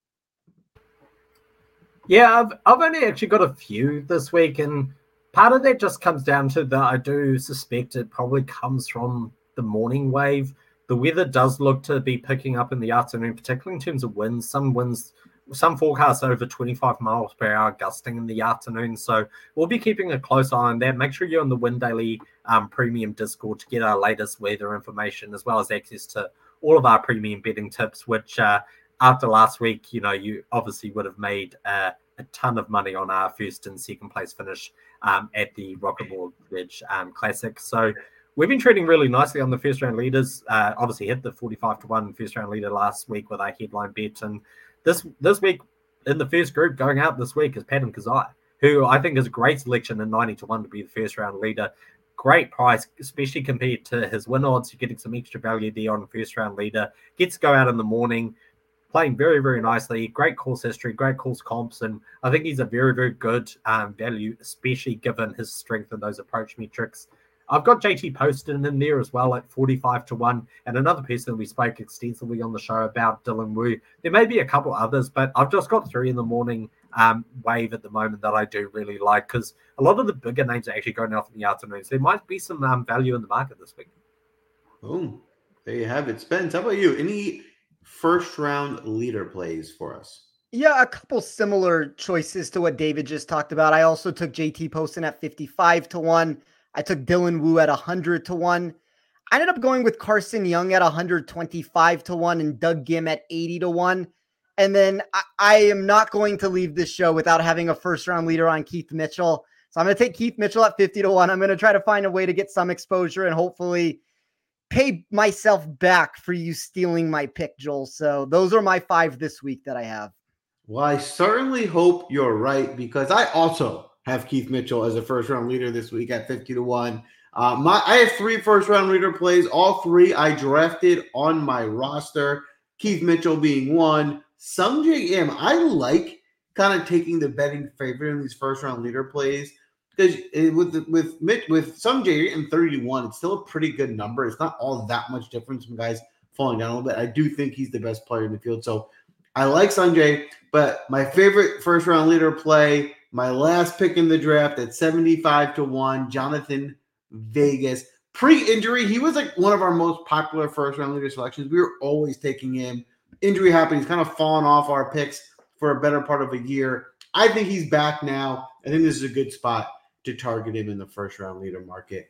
Yeah, I've I've only actually got a few this week, and part of that just comes down to that I do suspect it probably comes from the morning wave. The weather does look to be picking up in the afternoon, particularly in terms of winds. Some winds, some forecasts over twenty-five miles per hour gusting in the afternoon. So we'll be keeping a close eye on that. Make sure you're on the Win Daily um, Premium Discord to get our latest weather information, as well as access to all of our premium betting tips, which uh, after last week, you know, you obviously would have made uh, a ton of money on our first and second place finish um, at the Rocket Mortgage um, Classic. So we've been trading really nicely on the first round leaders. Uh, obviously hit the forty-five to one first round leader last week with our headline bet. And this this week in the first group going out this week is Patton Kazai, who I think is a great selection in ninety to one to be the first round leader. Great price, especially compared to his win odds. You're getting some extra value there on the first round leader. Gets to go out in the morning, playing very, very nicely. Great course history, great course comps. And I think he's a very, very good um, value, especially given his strength in those approach metrics. I've got J T Poston in there as well at forty-five to one. And another person we spoke extensively on the show about, Dylan Wu. There may be a couple others, but I've just got three in the morning um, wave at the moment that I do really like, because a lot of the bigger names are actually going off in the afternoons. There might be some um, value in the market this week. Boom. There you have it. Spence, how about you? Any first round leader plays for us? Yeah, a couple similar choices to what David just talked about. I also took J T Poston at fifty-five to one. I took Dylan Wu at one hundred to one. I ended up going with Carson Young at one hundred twenty-five to one and Doug Gim at eighty to one. And then I, I am not going to leave this show without having a first round leader on Keith Mitchell. So I'm going to take Keith Mitchell at fifty to one. I'm going to try to find a way to get some exposure and hopefully pay myself back for you stealing my pick, Joel. So those are my five this week that I have. Well, I certainly hope you're right, because I also have Keith Mitchell as a first round leader this week at fifty to one. Uh, my, I have three first round leader plays. All three I drafted on my roster. Keith Mitchell being one. Sungjae Im, I like kind of taking the betting favorite in these first round leader plays, because with with with Sungjae Im thirty to one, it's still a pretty good number. It's not all that much difference from guys falling down a little bit. I do think he's the best player in the field, so I like Sungjae. But my favorite first round leader play, my last pick in the draft at seventy-five to one, Jonathan Vegas. Pre-injury, he was like one of our most popular first round leader selections. We were always taking him. Injury happened. He's kind of fallen off our picks for a better part of a year. I think he's back now. I think this is a good spot to target him in the first round leader market.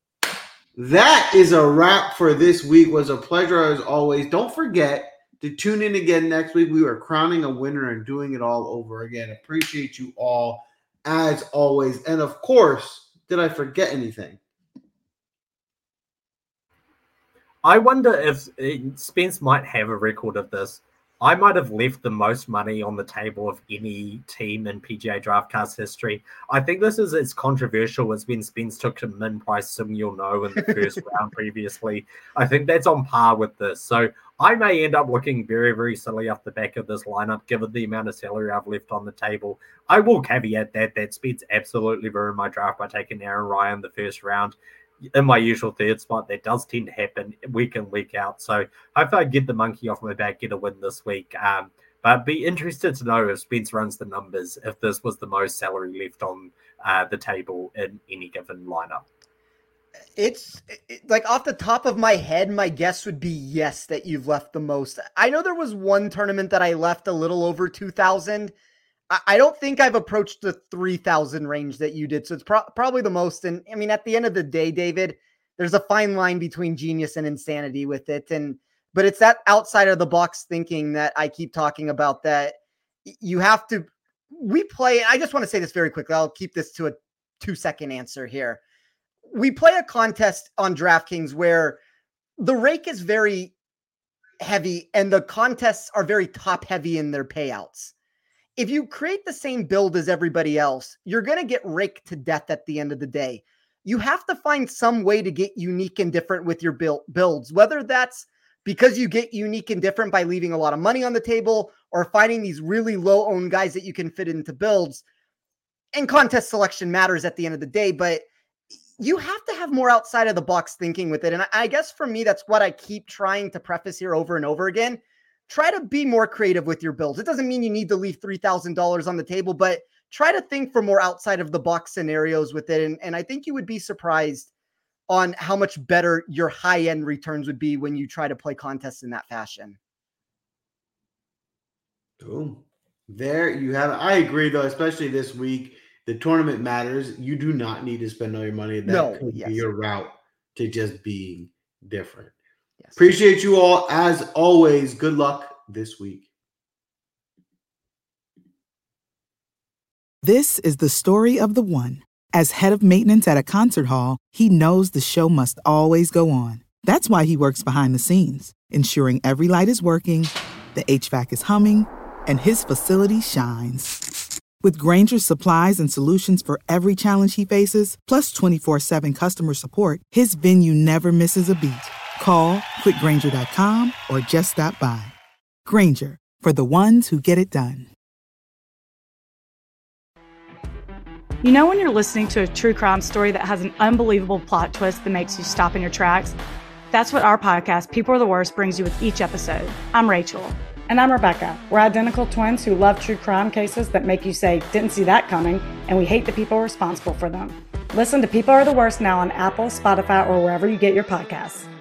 That is a wrap for this week. It was a pleasure as always. Don't forget to tune in again next week. We are crowning a winner and doing it all over again. Appreciate you all. as always. And of course, did I forget anything? I wonder if Spence might have a record of this. I might have left the most money on the table of any team in P G A DraftCast history. I think this is as controversial as when Spence took a min price Sung Yul No in the first round previously. I think that's on par with this. So I may end up looking very, very silly off the back of this lineup, given the amount of salary I've left on the table. I will caveat that that Spence absolutely ruined my draft by taking Aaron Ryan the first round. In my usual third spot, that does tend to happen week in, week out. So hopefully I get the monkey off my back, get a win this week. Um, but be interested to know if Spence runs the numbers, if this was the most salary left on uh, the table in any given lineup. It's it, like off the top of my head, my guess would be yes, that you've left the most. I know there was one tournament that I left a little over two thousand. I don't think I've approached the three thousand range that you did. So it's pro- probably the most. And I mean, at the end of the day, David, there's a fine line between genius and insanity with it. And, but it's that outside of the box thinking that I keep talking about, that you have to, we play, I just want to say this very quickly. I'll keep this to a two second answer here. We play a contest on DraftKings where the rake is very heavy and the contests are very top heavy in their payouts. If you create the same build as everybody else, you're going to get raked to death at the end of the day. You have to find some way to get unique and different with your build builds, whether that's because you get unique and different by leaving a lot of money on the table or finding these really low owned guys that you can fit into builds. And contest selection matters at the end of the day, but you have to have more outside of the box thinking with it. And I guess for me, that's what I keep trying to preface here over and over again. Try to be more creative with your builds. It doesn't mean you need to leave three thousand dollars on the table, but try to think for more outside of the box scenarios with it. And, and I think you would be surprised on how much better your high-end returns would be when you try to play contests in that fashion. Boom. There you have it. I agree, though, especially this week. The tournament matters. You do not need to spend all your money. That no, could yes. be your route to just being different. Yes. Appreciate you all. As always, good luck this week. This is the story of the one. As head of maintenance at a concert hall, he knows the show must always go on. That's why he works behind the scenes, ensuring every light is working, the H V A C is humming, and his facility shines. With Grainger's supplies and solutions for every challenge he faces, plus twenty-four seven customer support, his venue never misses a beat. Call quick grainger dot com or just stop by. Grainger, for the ones who get it done. You know when you're listening to a true crime story that has an unbelievable plot twist that makes you stop in your tracks? That's what our podcast, People Are the Worst, brings you with each episode. I'm Rachel. And I'm Rebecca. We're identical twins who love true crime cases that make you say, didn't see that coming, and we hate the people responsible for them. Listen to People Are the Worst now on Apple, Spotify, or wherever you get your podcasts.